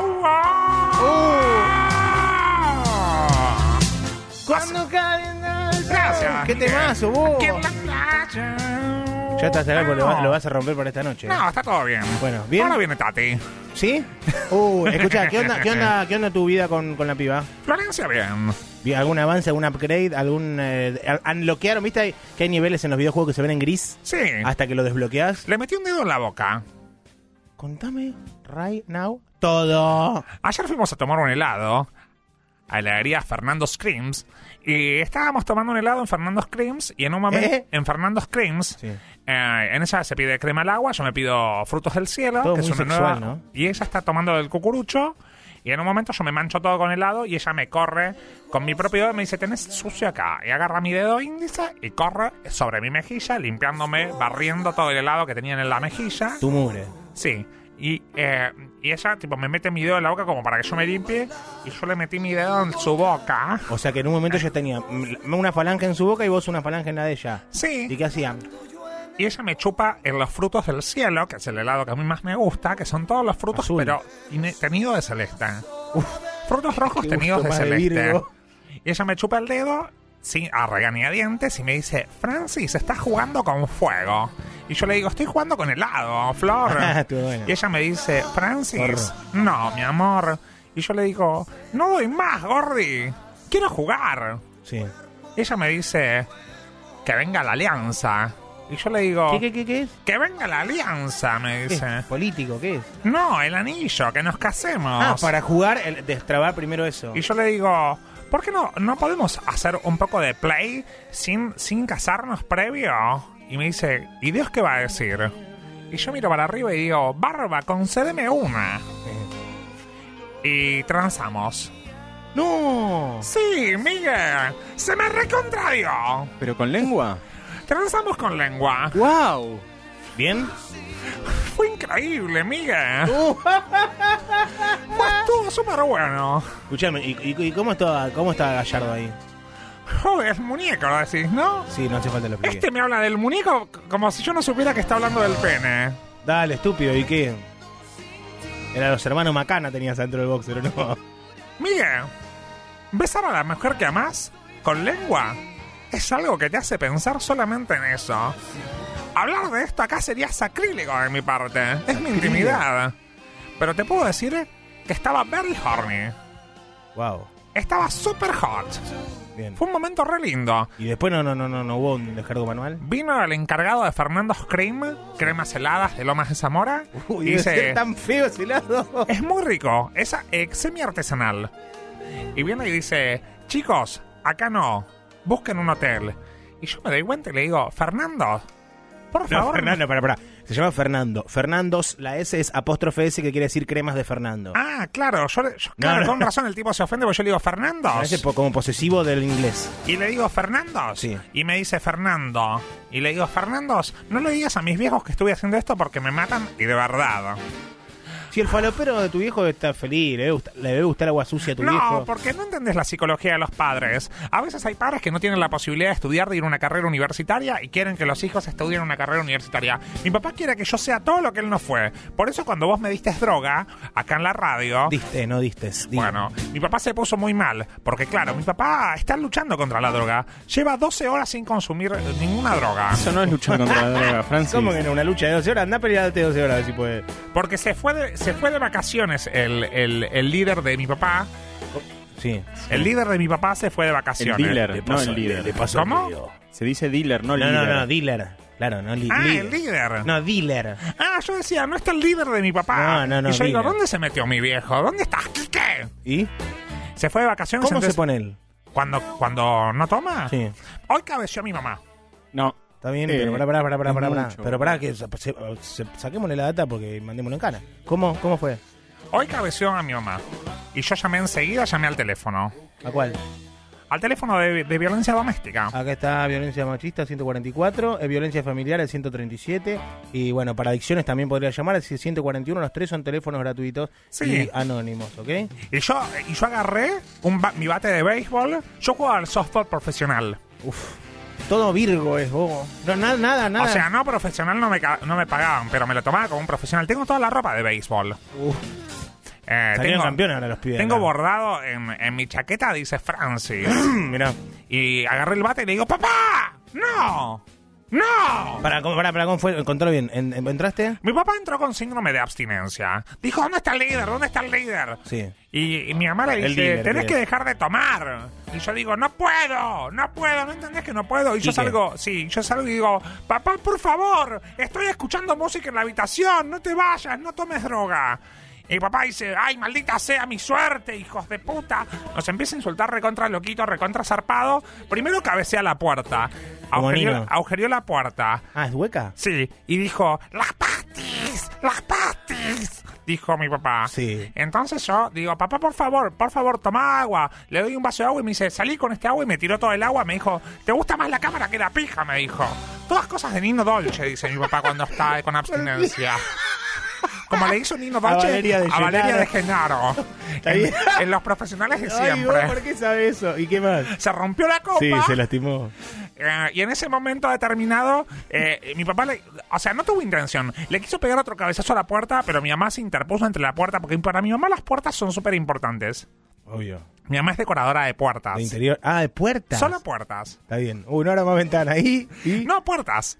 Cuando calienta el sol. Gracias. ¿Qué temazo, vos? Aquí en la playa. Ya está cerrado porque lo vas a romper para esta noche. No, está todo bien. Bueno, ¿bien? Ahora viene Tati. ¿Sí? Escuchá, ¿qué onda tu vida con la piba? Florencia, bien. ¿Algún avance, algún upgrade, algún... ¿Unloquearon? ¿Viste que hay niveles en los videojuegos que se ven en gris? Sí. Hasta que lo desbloqueas. Le metí un dedo en la boca. Contame, right now, todo. Ayer fuimos a tomar un helado a la heladería Fernando Screams y estábamos tomando un helado en Fernando Screams y en un momento en Fernando Screams Sí. en ella se pide crema al agua, yo me pido frutos del cielo, Todo que muy es una sexual, nueva, ¿no? y ella está tomando del cucurucho y en un momento yo me mancho todo con helado y ella me corre con mi propio dedo y me dice, tenés sucio acá, y agarra mi dedo índice y corre sobre mi mejilla limpiándome, barriendo todo el helado que tenía en la mejilla. Tu mugre. Sí. Y ella, tipo, me mete mi dedo en la boca como para que yo me limpie. Y yo le metí mi dedo en su boca. O sea que en un momento ella tenía una falange en su boca y vos una falange en la de ella. Sí. ¿Y qué hacían? Y ella me chupa en los frutos del cielo, que es el helado que a mí más me gusta, que son todos los frutos, Azul. pero tenidos de celeste. Frutos rojos Qué tenidos gusto de más de celeste. Virgo. Y ella me chupa el dedo, sí, a regañadientes, y me dice, Francis, estás jugando con fuego. Y yo le digo, estoy jugando con helado, Flor. Estuvo bueno. Y ella me dice, Francis, Porro. no, mi amor. Y yo le digo, no doy más, Gordi. Quiero jugar. Sí. Y ella me dice, que venga la alianza. Y yo le digo, ¿Qué es? que venga la alianza, me ¿Qué dice. es? ¿Político? ¿Qué es? No, el anillo, que nos casemos. Ah, para jugar, destrabar primero eso. Y yo le digo, ¿por qué no podemos hacer un poco de play sin casarnos previo? Y me dice, ¿y Dios qué va a decir? Y yo miro para arriba y digo, Barba, concédeme una. Y transamos. ¡No! Sí, Miguel, se me recontradió. ¿Pero con lengua? Transamos con lengua. ¡Wow! ¿Bien? Fue increíble, Miguel. Estuvo súper bueno. Escuchame, ¿y cómo está Gallardo ahí? Joder, el muñeco, lo decís, ¿no? Sí, no hace falta lo explique. Este me habla del muñeco como si yo no supiera que está hablando del pene. Dale, estúpido, ¿y qué? Era los hermanos Macana tenías dentro del boxer, ¿o no? Miguel, besar a la mujer que amás con lengua es algo que te hace pensar solamente en eso. Hablar de esto acá sería sacrílego de mi parte. Es mi intimidad. Pero te puedo decir que estaba very horny. Wow. Estaba super hot. Bien. Fue un momento re lindo. ¿Y después no hubo un descargo manual? Vino el encargado de Fernando Cream, cremas heladas de Lomas de Zamora. Uy, y debe dice, ser tan feo ese helado. es muy rico, es semi-artesanal. Y viene y dice, chicos, acá no, busquen un hotel. Y yo me doy cuenta y le digo, Fernando, por favor. No, Fernando, pará. Se llama Fernando. Fernandos, la S es apóstrofe S, que quiere decir cremas de Fernando. Ah, claro, claro, con razón el tipo se ofende porque yo le digo Fernandos. Parece como posesivo del inglés. Y le digo Fernandos. Sí. Y me dice Fernando. Y le digo, Fernandos, no le digas a mis viejos que estuve haciendo esto porque me matan y de verdad. Si el falopero de tu viejo está feliz, le debe gustar agua sucia a tu viejo. No, porque no entendés la psicología de los padres. A veces hay padres que no tienen la posibilidad de estudiar, de ir a una carrera universitaria y quieren que los hijos estudien una carrera universitaria. Mi papá quiere que yo sea todo lo que él no fue. Por eso cuando vos me diste droga, acá en la radio... Diste, no distes. Bueno, mi papá se puso muy mal. Porque claro, mi papá está luchando contra la droga. Lleva 12 horas sin consumir ninguna droga. Eso no es luchar contra la droga, Francis. ¿Cómo que no? Una lucha de 12 horas. Anda a pelearte 12 horas, a ver si puede. Porque se fue de vacaciones el líder de mi papá. Sí. El líder de mi papá se fue de vacaciones. El dealer, no el líder. ¿Cómo? Se dice dealer, no No, líder. no, dealer. Claro, no el líder. No, dealer. Ah, yo decía, no está el líder de mi papá. No, y yo digo, dealer. ¿dónde se metió mi viejo? ¿Dónde está Quique? ¿Y? Se fue de vacaciones. ¿Cómo se entonces, pone él? Cuando no toma. Sí. Hoy cabeció mi mamá. No. Está bien, pero pará. mucho. Pero pará, que saquémosle la data porque mandémoslo en cana. ¿Cómo fue? Hoy cabeció a mi mamá. Y yo llamé al teléfono. ¿A cuál? Al teléfono de violencia doméstica. Acá está violencia machista, 144, violencia familiar, el 137. Y bueno, para adicciones también podría llamar al 141. Los tres son teléfonos gratuitos Sí. y anónimos, ¿ok? Y yo agarré mi bate de béisbol. Yo juego al softball profesional. Uf. Todo Virgo es vos. No, nada. O sea, no profesional no me pagaban, pero me lo tomaba como un profesional. Tengo toda la ropa de béisbol. Salieron campeones ahora los pibes. Tengo acá. bordado en mi chaqueta, dice Francis. Mirá. Y agarré el bate y le digo, ¡papá! ¡No! ¡No! ¿Cómo fue? Contalo bien. ¿Entraste? Mi papá entró con síndrome de abstinencia. Dijo, ¿dónde está el líder? ¿Dónde está el líder? Sí. Y mi mamá le El dice, líder, tenés bien. que dejar de tomar. Y yo digo, no puedo, ¿no entendés que no puedo? Y yo Quique. salgo y digo, papá, por favor, estoy escuchando música en la habitación, no te vayas, no tomes droga. Y papá dice, ay, maldita sea mi suerte, hijos de puta. Nos empieza a insultar recontra loquito, recontra zarpado. Primero cabecea la puerta. Como niño. Agujereó la puerta. Ah, ¿es hueca? Sí, y dijo, ¡las pastis! Dijo mi papá. Sí. Entonces yo digo, papá, por favor, toma agua. Le doy un vaso de agua y me dice, salí con este agua y me tiró todo el agua. Me dijo, ¿te gusta más la cámara que la pija? Me dijo. Todas cosas de Nino Dolce, dice mi papá cuando está con abstinencia. Como le hizo Nino Dolce A Valeria de Genaro. bien. En los profesionales de Ay, siempre. ¿vos por qué sabes eso? ¿Y qué más? Se rompió la copa. Sí, se lastimó. Y en ese momento determinado, mi papá, no tuvo intención. Le quiso pegar otro cabezazo a la puerta, pero mi mamá se interpuso entre la puerta, porque para mi mamá las puertas son súper importantes. Obvio. Mi mamá es decoradora de puertas. De interior. Ah, de puertas. Solo puertas. Está bien. Una hora más ventana ahí. Y No, puertas.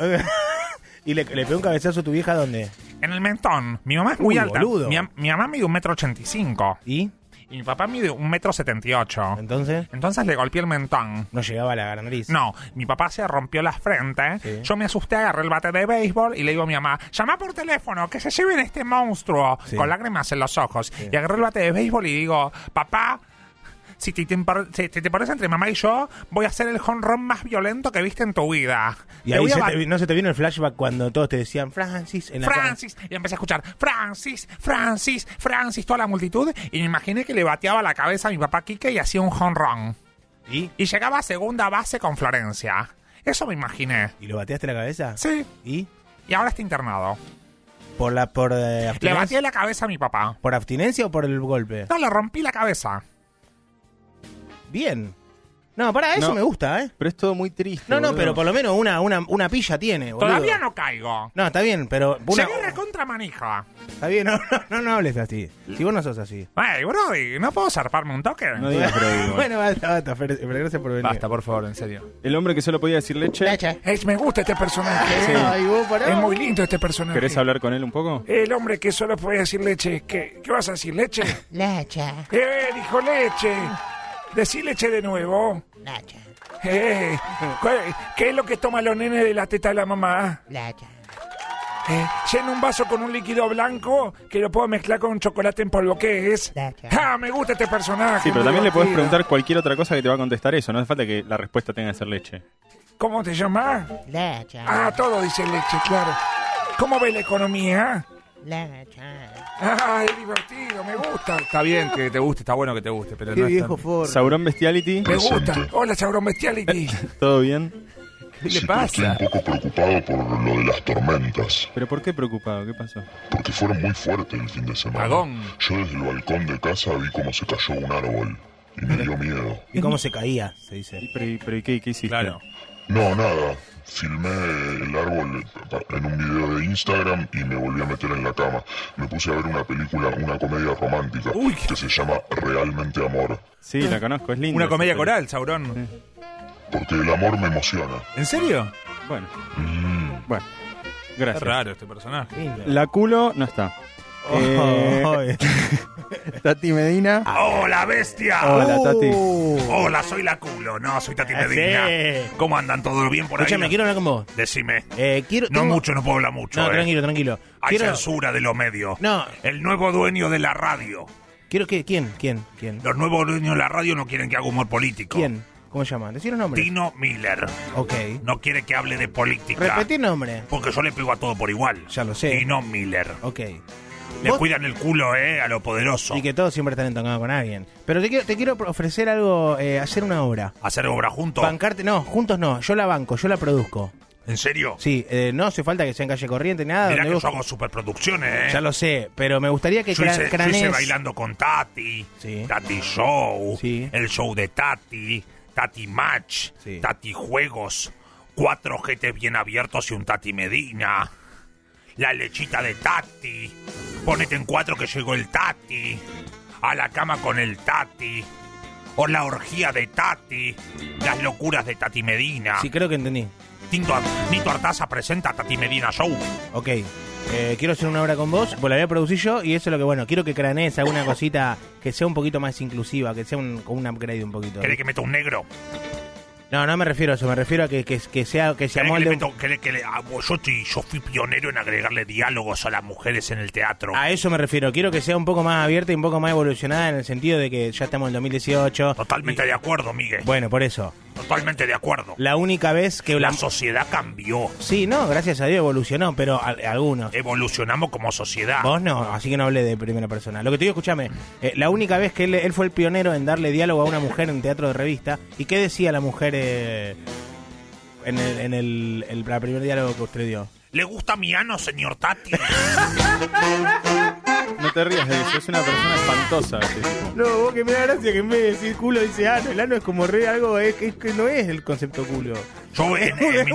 y le pegó un cabezazo a tu vieja, ¿dónde? En el mentón. Mi mamá es muy alta. Boludo. Mi mamá mide 1,85 m. ¿Y? Y mi papá mide 1,78 m. Entonces Le golpeé el mentón. no llegaba a la nariz. No, mi papá se rompió la frente. Sí. Yo me asusté, agarré el bate de béisbol y le digo a mi mamá, llama por teléfono, que se lleven este monstruo. Sí. Con lágrimas en los ojos. Sí. Y agarré el bate de béisbol y digo, papá, si te pones entre mamá y yo, voy a hacer el home run más violento que viste en tu vida. Y Te ahí voy a no se te vino el flashback cuando todos te decían Francis en la Francis, y empecé a escuchar Francis, toda la multitud, y me imaginé que le bateaba la cabeza a mi papá Quique y hacía un home run. ¿Y llegaba a segunda base con Florencia. Eso me imaginé. lo bateaste la cabeza? Sí. ¿Y? Y ahora está internado. ¿Por Le abstinencia? batí la cabeza a mi papá. ¿Por abstinencia o por el golpe? No, le rompí la cabeza. Bien. No, para eso No. me gusta, ¿eh? Pero es todo muy triste. No, boludo. pero por lo menos una pilla tiene, boludo. Todavía no caigo. No, está bien, pero... Llegué contra manija. Está bien, no hables así. Si vos no sos así. Ay, Brody, ¿no puedo zarparme un toque? No digas Brody. Bueno, basta, Fer, gracias por venir. Basta, por favor, en serio. El hombre que solo podía decir leche. Me gusta este personaje. Sí. Ay, vos pará. Es muy lindo este personaje. ¿Querés hablar con él un poco? El hombre que solo puede decir leche. ¿Qué vas a decir? ¿Leche? Lacha, Dijo leche. Decí leche de nuevo. lacha, ¿Qué es lo que toman los nenes de la teta de la mamá? lacha. Lleno un vaso con un líquido blanco que lo puedo mezclar con un chocolate en polvo. ¿Qué es? Lacha. ¡Ah, me gusta este personaje! Sí, pero muy también le podés divertido. preguntar cualquier otra cosa que te va a contestar eso. No hace falta que la respuesta tenga que ser leche. ¿Cómo te llamas? Lacha. Ah, todo dice leche, claro. ¿Cómo ve la economía? Ay, divertido, me gusta. Está bien que te guste, está bueno que te guste, pero Qué no es viejo tan... Ford. Sauron Bestiality. Me gusta. Hola, Sauron Bestiality. ¿Todo bien? ¿Qué le Sí, pero estoy pasa? un poco preocupado por lo de las tormentas, ¿Pero por qué preocupado? ¿Qué pasó? porque fueron muy fuertes el fin de semana. Cagón. Yo desde el balcón de casa vi cómo se cayó un árbol y me dio miedo. ¿Y cómo se caía? Se dice. ¿Pero ¿y qué hiciste? Claro. No, nada. Filmé el árbol en un video de Instagram y me volví a meter en la cama. Me puse a ver una película, una comedia romántica Uy. que se llama Realmente Amor. Sí, la conozco, es linda. Una esa comedia película. coral, Sauron. Porque el amor me emociona. ¿En serio? Bueno, Mm. bueno. Es Gracias. raro este personaje. Lindo. La culo no está. Oh, Tati Medina. Hola, bestia. Hola, Tati. Hola, soy la culo. No, soy Tati Medina. Sí. ¿Cómo andan? ¿Todo bien por ahí? Escúchame, quiero hablar con vos. Decime. Quiero, No tengo- mucho, no puedo hablar mucho. No, tranquilo. Hay Quiero, censura de los medios. No. El nuevo dueño de la radio. quiero que... ¿Quién? Los nuevos dueños de la radio no quieren que haga humor político. ¿Quién? ¿Cómo se llama? Decí los nombres. Tino Miller. Ok. No quiere que hable de política. Repetí el nombre. Porque yo le pego a todo por igual. Ya lo sé. Tino Miller. Ok. Le ¿Vos? cuidan el culo, a lo poderoso. Y que todos siempre están entongados con alguien. Pero te quiero ofrecer algo, hacer una obra. Hacer obra juntos. Bancarte, no, juntos no, yo la banco, yo la produzco. ¿En serio? Sí, no hace falta que sea en calle corriente, nada. Mirá donde que vos- yo hago superproducciones, Ya lo sé, pero me gustaría que Yo hice cranees... Bailando con Tati, Sí. Tati Show, Sí. el show de Tati, Tati Match, Sí. Tati Juegos, 4 GT bien abiertos y un Tati Medina, la lechita de Tati, ponete en 4 que llegó el Tati, a la cama con el Tati, o la orgía de Tati, las locuras de Tati Medina. Sí, creo que entendí. Nito Artaza presenta Tati Medina Show. Ok. Quiero hacer una obra con vos, pues la voy a producir yo y eso es lo que, bueno, quiero que cranees alguna cosita que sea un poquito más inclusiva, que sea un upgrade un poquito. ¿Querés que meta un negro? No, no me refiero a eso, me refiero a que se ¿Querés que amolde le un- meto- querés que le- yo fui pionero en agregarle diálogos a las mujeres en el teatro. A eso me refiero, quiero que sea un poco más abierta y un poco más evolucionada en el sentido de que ya estamos en 2018. Totalmente de acuerdo, Miguel. Bueno, por eso. Totalmente de acuerdo. La única vez que... La sociedad cambió. Sí, no, gracias a Dios evolucionó, pero algunos. Evolucionamos como sociedad. Vos no, así que no hablé de primera persona. Lo que te digo, escúchame, la única vez que él fue el pionero en darle diálogo a una mujer en teatro de revista, ¿y qué decía la mujer en la primer diálogo que usted dio? ¿Le gusta mi ano, señor Tati? No te rías de eso, es una persona espantosa. ese tipo. No, vos que me da gracia que en vez de decir culo dice ano. El ano es como re algo, es que no es el concepto culo. Yo en mi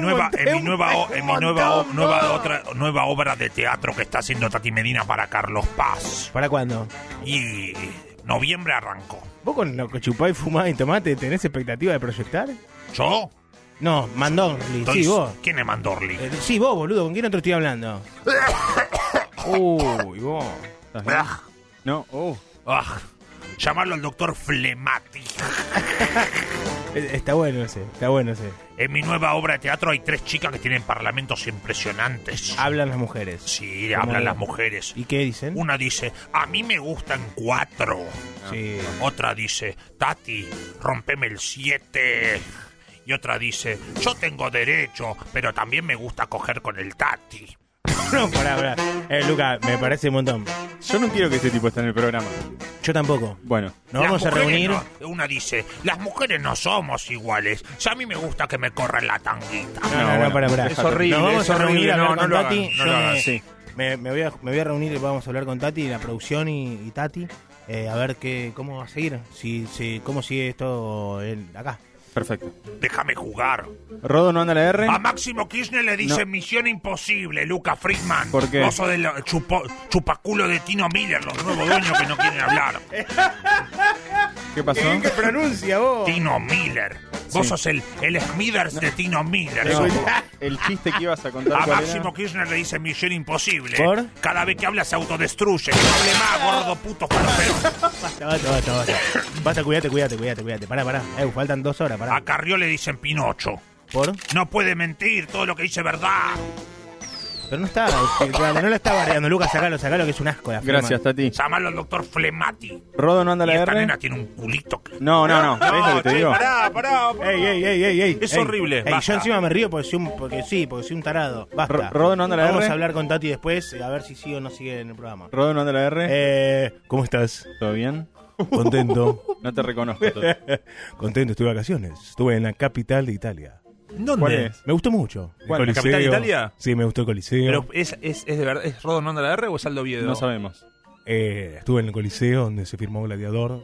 nueva obra de teatro que está haciendo Tati Medina para Carlos Paz. ¿Para cuándo? Y noviembre arrancó. ¿Vos con lo que chupás y fumás y tomate tenés expectativa de proyectar? ¿Yo? No, Mandorli, sí, vos. ¿Quién es Mandorli? Sí, vos, boludo, ¿con quién otro estoy hablando? Uy, vos. ¿Estás bien? Ah, No, llamarlo al doctor Flemati. Está bueno ese. En mi nueva obra de teatro hay 3 chicas que tienen parlamentos impresionantes. Hablan las mujeres. Sí, ¿Cómo hablan hablan? las mujeres. ¿Y qué dicen? Una dice, a mí me gustan 4. Sí. Otra dice, Tati, rompeme el 7. Y otra dice, yo tengo derecho, pero también me gusta coger con el Tati. No, pará. Luca, me parece un montón. yo no quiero que este tipo esté en el programa. Yo tampoco. Bueno, Nos Las vamos a mujeres reunir. una dice, las mujeres no somos iguales. Ya a mí me gusta que me corran la tanguita. No, pará. Es horrible, Nos vamos es a reunir horrible. a hablar No, con no lo Tati. hagan, no lo hagan, sí. Me voy a reunir y vamos a hablar con Tati, la producción y Tati. A ver cómo va a seguir. Cómo sigue esto acá. perfecto. Déjame jugar. Rodo no anda la R. A Máximo Kirchner le dice No. Misión Imposible, Luca Friedman. ¿Por qué? Vos sos del chupaculo de Tino Miller, los nuevos dueños que no quieren hablar. ¿Qué pasó? ¿Qué pronuncia vos? Tino Miller. Vos sos el Smithers de Tino Miller. No, sos. el chiste que ibas a contar. A ¿cuál Máximo era? Kirchner le dice Misión Imposible. ¿Por? Cada vez que habla se autodestruye. No hable más, gordo puto falopero. Basta, cuídate. Pará. Faltan 2 horas, pará. A Carrió le dicen Pinocho. ¿Por? No puede mentir, todo lo que dice es verdad. Pero no está, no lo está bardeando. Lucas, sacalo, que es un asco la flema. Gracias, Tati. Llámalo al doctor Flemati. Rodo no anda Y la esta R. nena tiene un culito. No. ¿Ves lo que te che, digo? pará. Ey. Es horrible, Ey, basta. yo encima me río porque soy un tarado. Basta. Rodo no anda la Vamos R. a hablar con Tati después, a ver si sigue o no sigue en el programa. Rodo no anda la R. ¿Cómo estás? ¿Todo bien? Contento. No te reconozco. Tati. Contento, estuve de vacaciones. Estuve en la capital de Italia. ¿Dónde? ¿Cuál es? Me gustó mucho. ¿Cuál? El ¿La capital de Coliseo. Italia? Sí, me gustó el Coliseo. Pero es de verdad, ¿es Rodo no anda la R o es Aldo Viedo? No sabemos. Estuve en el Coliseo donde se firmó Gladiador.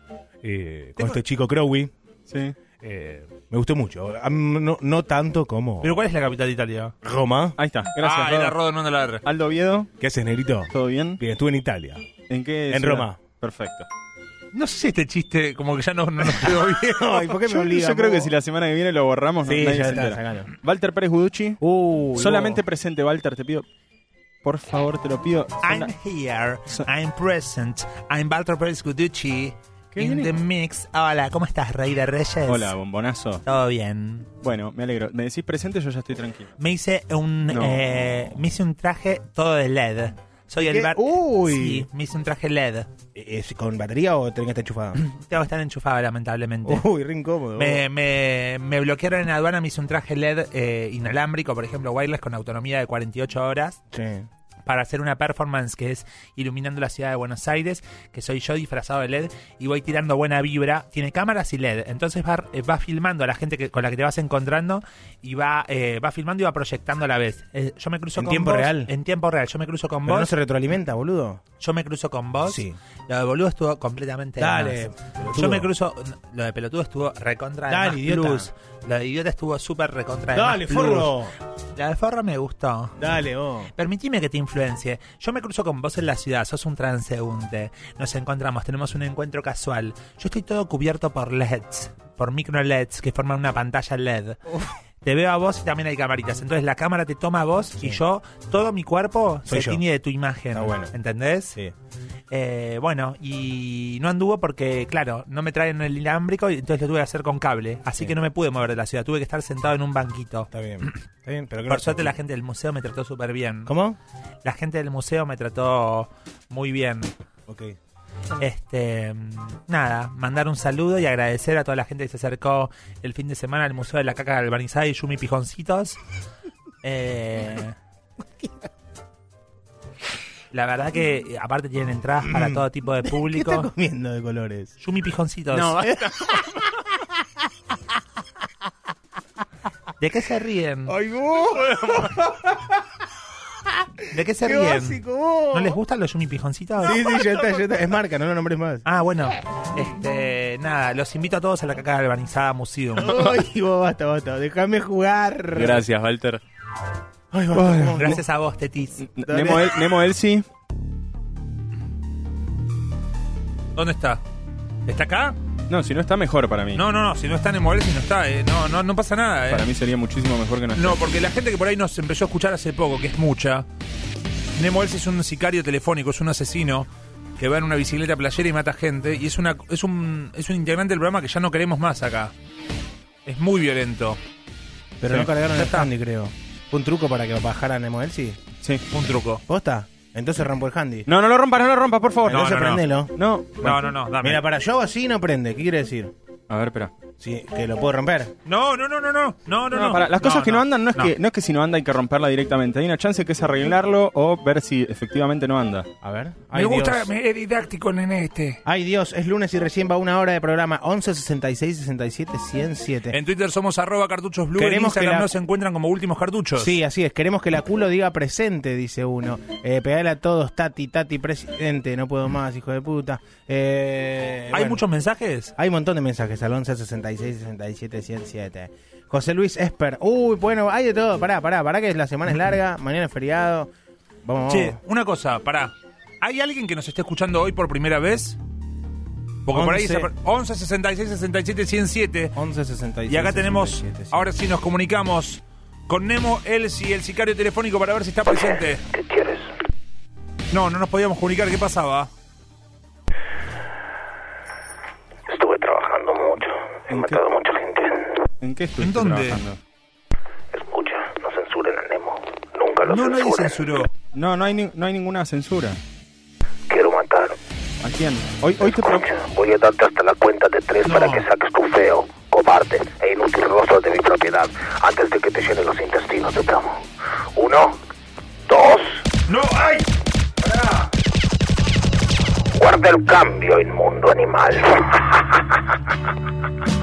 Con este chico Crowley. Sí. Me gustó mucho. No tanto como ¿Pero cuál es la capital de Italia? Roma. Ahí está. Gracias, era Rodo. Rodo no anda la R. Aldo Viedo, ¿Qué haces, negrito? ¿todo bien? Bien, estuve en Italia. ¿En qué En ciudad? Roma. Perfecto. No sé si este chiste como que ya no nos quedó bien. Ay, ¿por qué me obligas? Yo creo que si la semana que viene lo borramos, Sí, nadie ya se está, entera. sacalo. Walter Pérez Guducci. Solamente no. presente, Walter, te pido. Por favor, te lo pido. I'm here, I'm present, I'm Walter Pérez Guducci, ¿Qué in viene? the mix. Hola, ¿cómo estás, Rey de Reyes? Hola, bombonazo. Todo bien. Bueno, me alegro. Me decís presente, yo ya estoy tranquilo. Me hice un No. me hice un traje todo de LED. Soy el ¿Qué? bar. Uy. Sí, me hice un traje LED. ¿Es con batería o tenés que estar enchufado? Tengo que estar enchufado, lamentablemente. Uy, re incómodo. Me bloquearon en aduana, me hice un traje LED inalámbrico, por ejemplo, wireless con autonomía de 48 horas. Sí. Para hacer una performance que es iluminando la ciudad de Buenos Aires, que soy yo disfrazado de LED y voy tirando buena vibra. Tiene cámaras y LED, entonces va filmando a la gente con la que te vas encontrando y va filmando y va proyectando a la vez. Yo me cruzo ¿En con tiempo vos. real? En tiempo real, yo me cruzo con ¿Pero vos. no se retroalimenta, boludo? Yo me cruzo con vos. Sí. Lo de boludo estuvo completamente de Dale, más. pelotudo. Yo me cruzo. Lo de pelotudo estuvo recontra de Dale, más idiota. plus. Lo de idiota estuvo súper recontra de Dale, más plus. forro. La de forro me gustó. Dale, vos. Permitime que te influencie. Yo me cruzo con vos en la ciudad, sos un transeúnte. Nos encontramos, tenemos un encuentro casual. Yo estoy todo cubierto por LEDs, por micro LEDs que forman una pantalla LED. Te veo a vos y también hay camaritas. Entonces la cámara te toma a vos y yo, todo mi cuerpo Soy se yo. tiñe de tu imagen. Está bueno. ¿Entendés? Sí. Bueno, y no anduvo porque, claro, no me traen el inalámbrico y entonces lo tuve que hacer con cable. Así Sí. que no me pude mover de la ciudad, tuve que estar sentado en un banquito. Está bien. Está bien, pero que Por no- suerte la gente del museo me trató súper bien. ¿Cómo? La gente del museo me trató muy bien. Ok. Nada, mandar un saludo y agradecer a toda la gente que se acercó el fin de semana al Museo de la Caca Galvanizada y Yumi Pijoncitos. La verdad que aparte tienen entradas para todo tipo de ¿Qué público. estás comiendo de colores? Yumi Pijoncitos. No, basta. ¿De qué se ríen? ¡Ay, vos! ¿De qué se ¡Qué ríen? básico, vos! ¿No les gustan los Yumi Pijoncitos? Sí, ya está. Es marca, no lo nombres más. Ah, bueno. Nada, los invito a todos a la Caca Galvanizada Museum. ¡Ay, vos, basta! ¡Déjame jugar! Gracias, Walter. ¡Ay, basta! Gracias a vos, Tetis. Dale. Nemo Elsie. ¿Dónde está? ¿Está acá? No, si no está mejor para mí. No, si no está en Emobel, si no está, no pasa nada. Para mí sería muchísimo mejor que no esté. No, porque la gente que por ahí nos empezó a escuchar hace poco, que es mucha, Nemo Elsi es un sicario telefónico, es un asesino que va en una bicicleta playera y mata gente, y es un integrante del programa que ya no queremos más acá. Es muy violento. Pero Sí. no cargaron Ya el está. handy, creo. ¿Fue un truco para que bajara Nemo Elsie? Sí. Un truco. ¿Posta? Entonces rompo el handy. No lo rompas, por favor. Entonces no, no. prendelo. No. No, dame. Mira, para yo así no prende. ¿Qué quiere decir? A ver, espera. Sí, que lo puedo romper. No. Para, las cosas que no andan no es que si no anda hay que romperla directamente. Hay una chance que es arreglarlo o ver si efectivamente no anda. A ver. Me gusta, es didáctico, nene, este. Ay, Dios, es lunes y recién va una hora de programa. 11 66 67 107. En Twitter somos @cartuchosblue, en Queremos que Instagram la- nos encuentran como últimos cartuchos. Sí, así es. Queremos que la culo diga presente, dice uno. Pegale a todos, Tati, presidente. No puedo más, hijo de puta. ¿Hay Bueno. muchos mensajes? Hay un montón de mensajes al 11 66 67 107. José Luis Esper. Uy, bueno, hay de todo. Pará, que la semana es larga. Mañana es feriado. Vamos. Che, una cosa, pará. ¿Hay alguien que nos esté escuchando hoy por primera vez? Porque por ahí 11. 11 66 67 107. 11 66 Y acá tenemos, 67, sí. ahora sí nos comunicamos con Nemo Elsi, el sicario telefónico, para ver si está presente. ¿Qué quieres? No nos podíamos comunicar. ¿Qué pasaba? Estuve trabajando mucho. He ¿En qué? matado a mucha gente. ¿En qué estuviste ¿En dónde? trabajando? Escucha, no censuren a Nemo. Nunca lo lo No, nadie censuren. censuró. No hay ninguna censura. Quiero matar. ¿A quién? Hoy te Escucha, voy a darte hasta la cuenta de 3 para que saques tu feo, cobarde e inútil rostro de mi propiedad antes de que te llenen los intestinos de plomo. 1, 2... ¡No! ¡Ay! ¡Pará! Guarda el cambio, inmundo animal.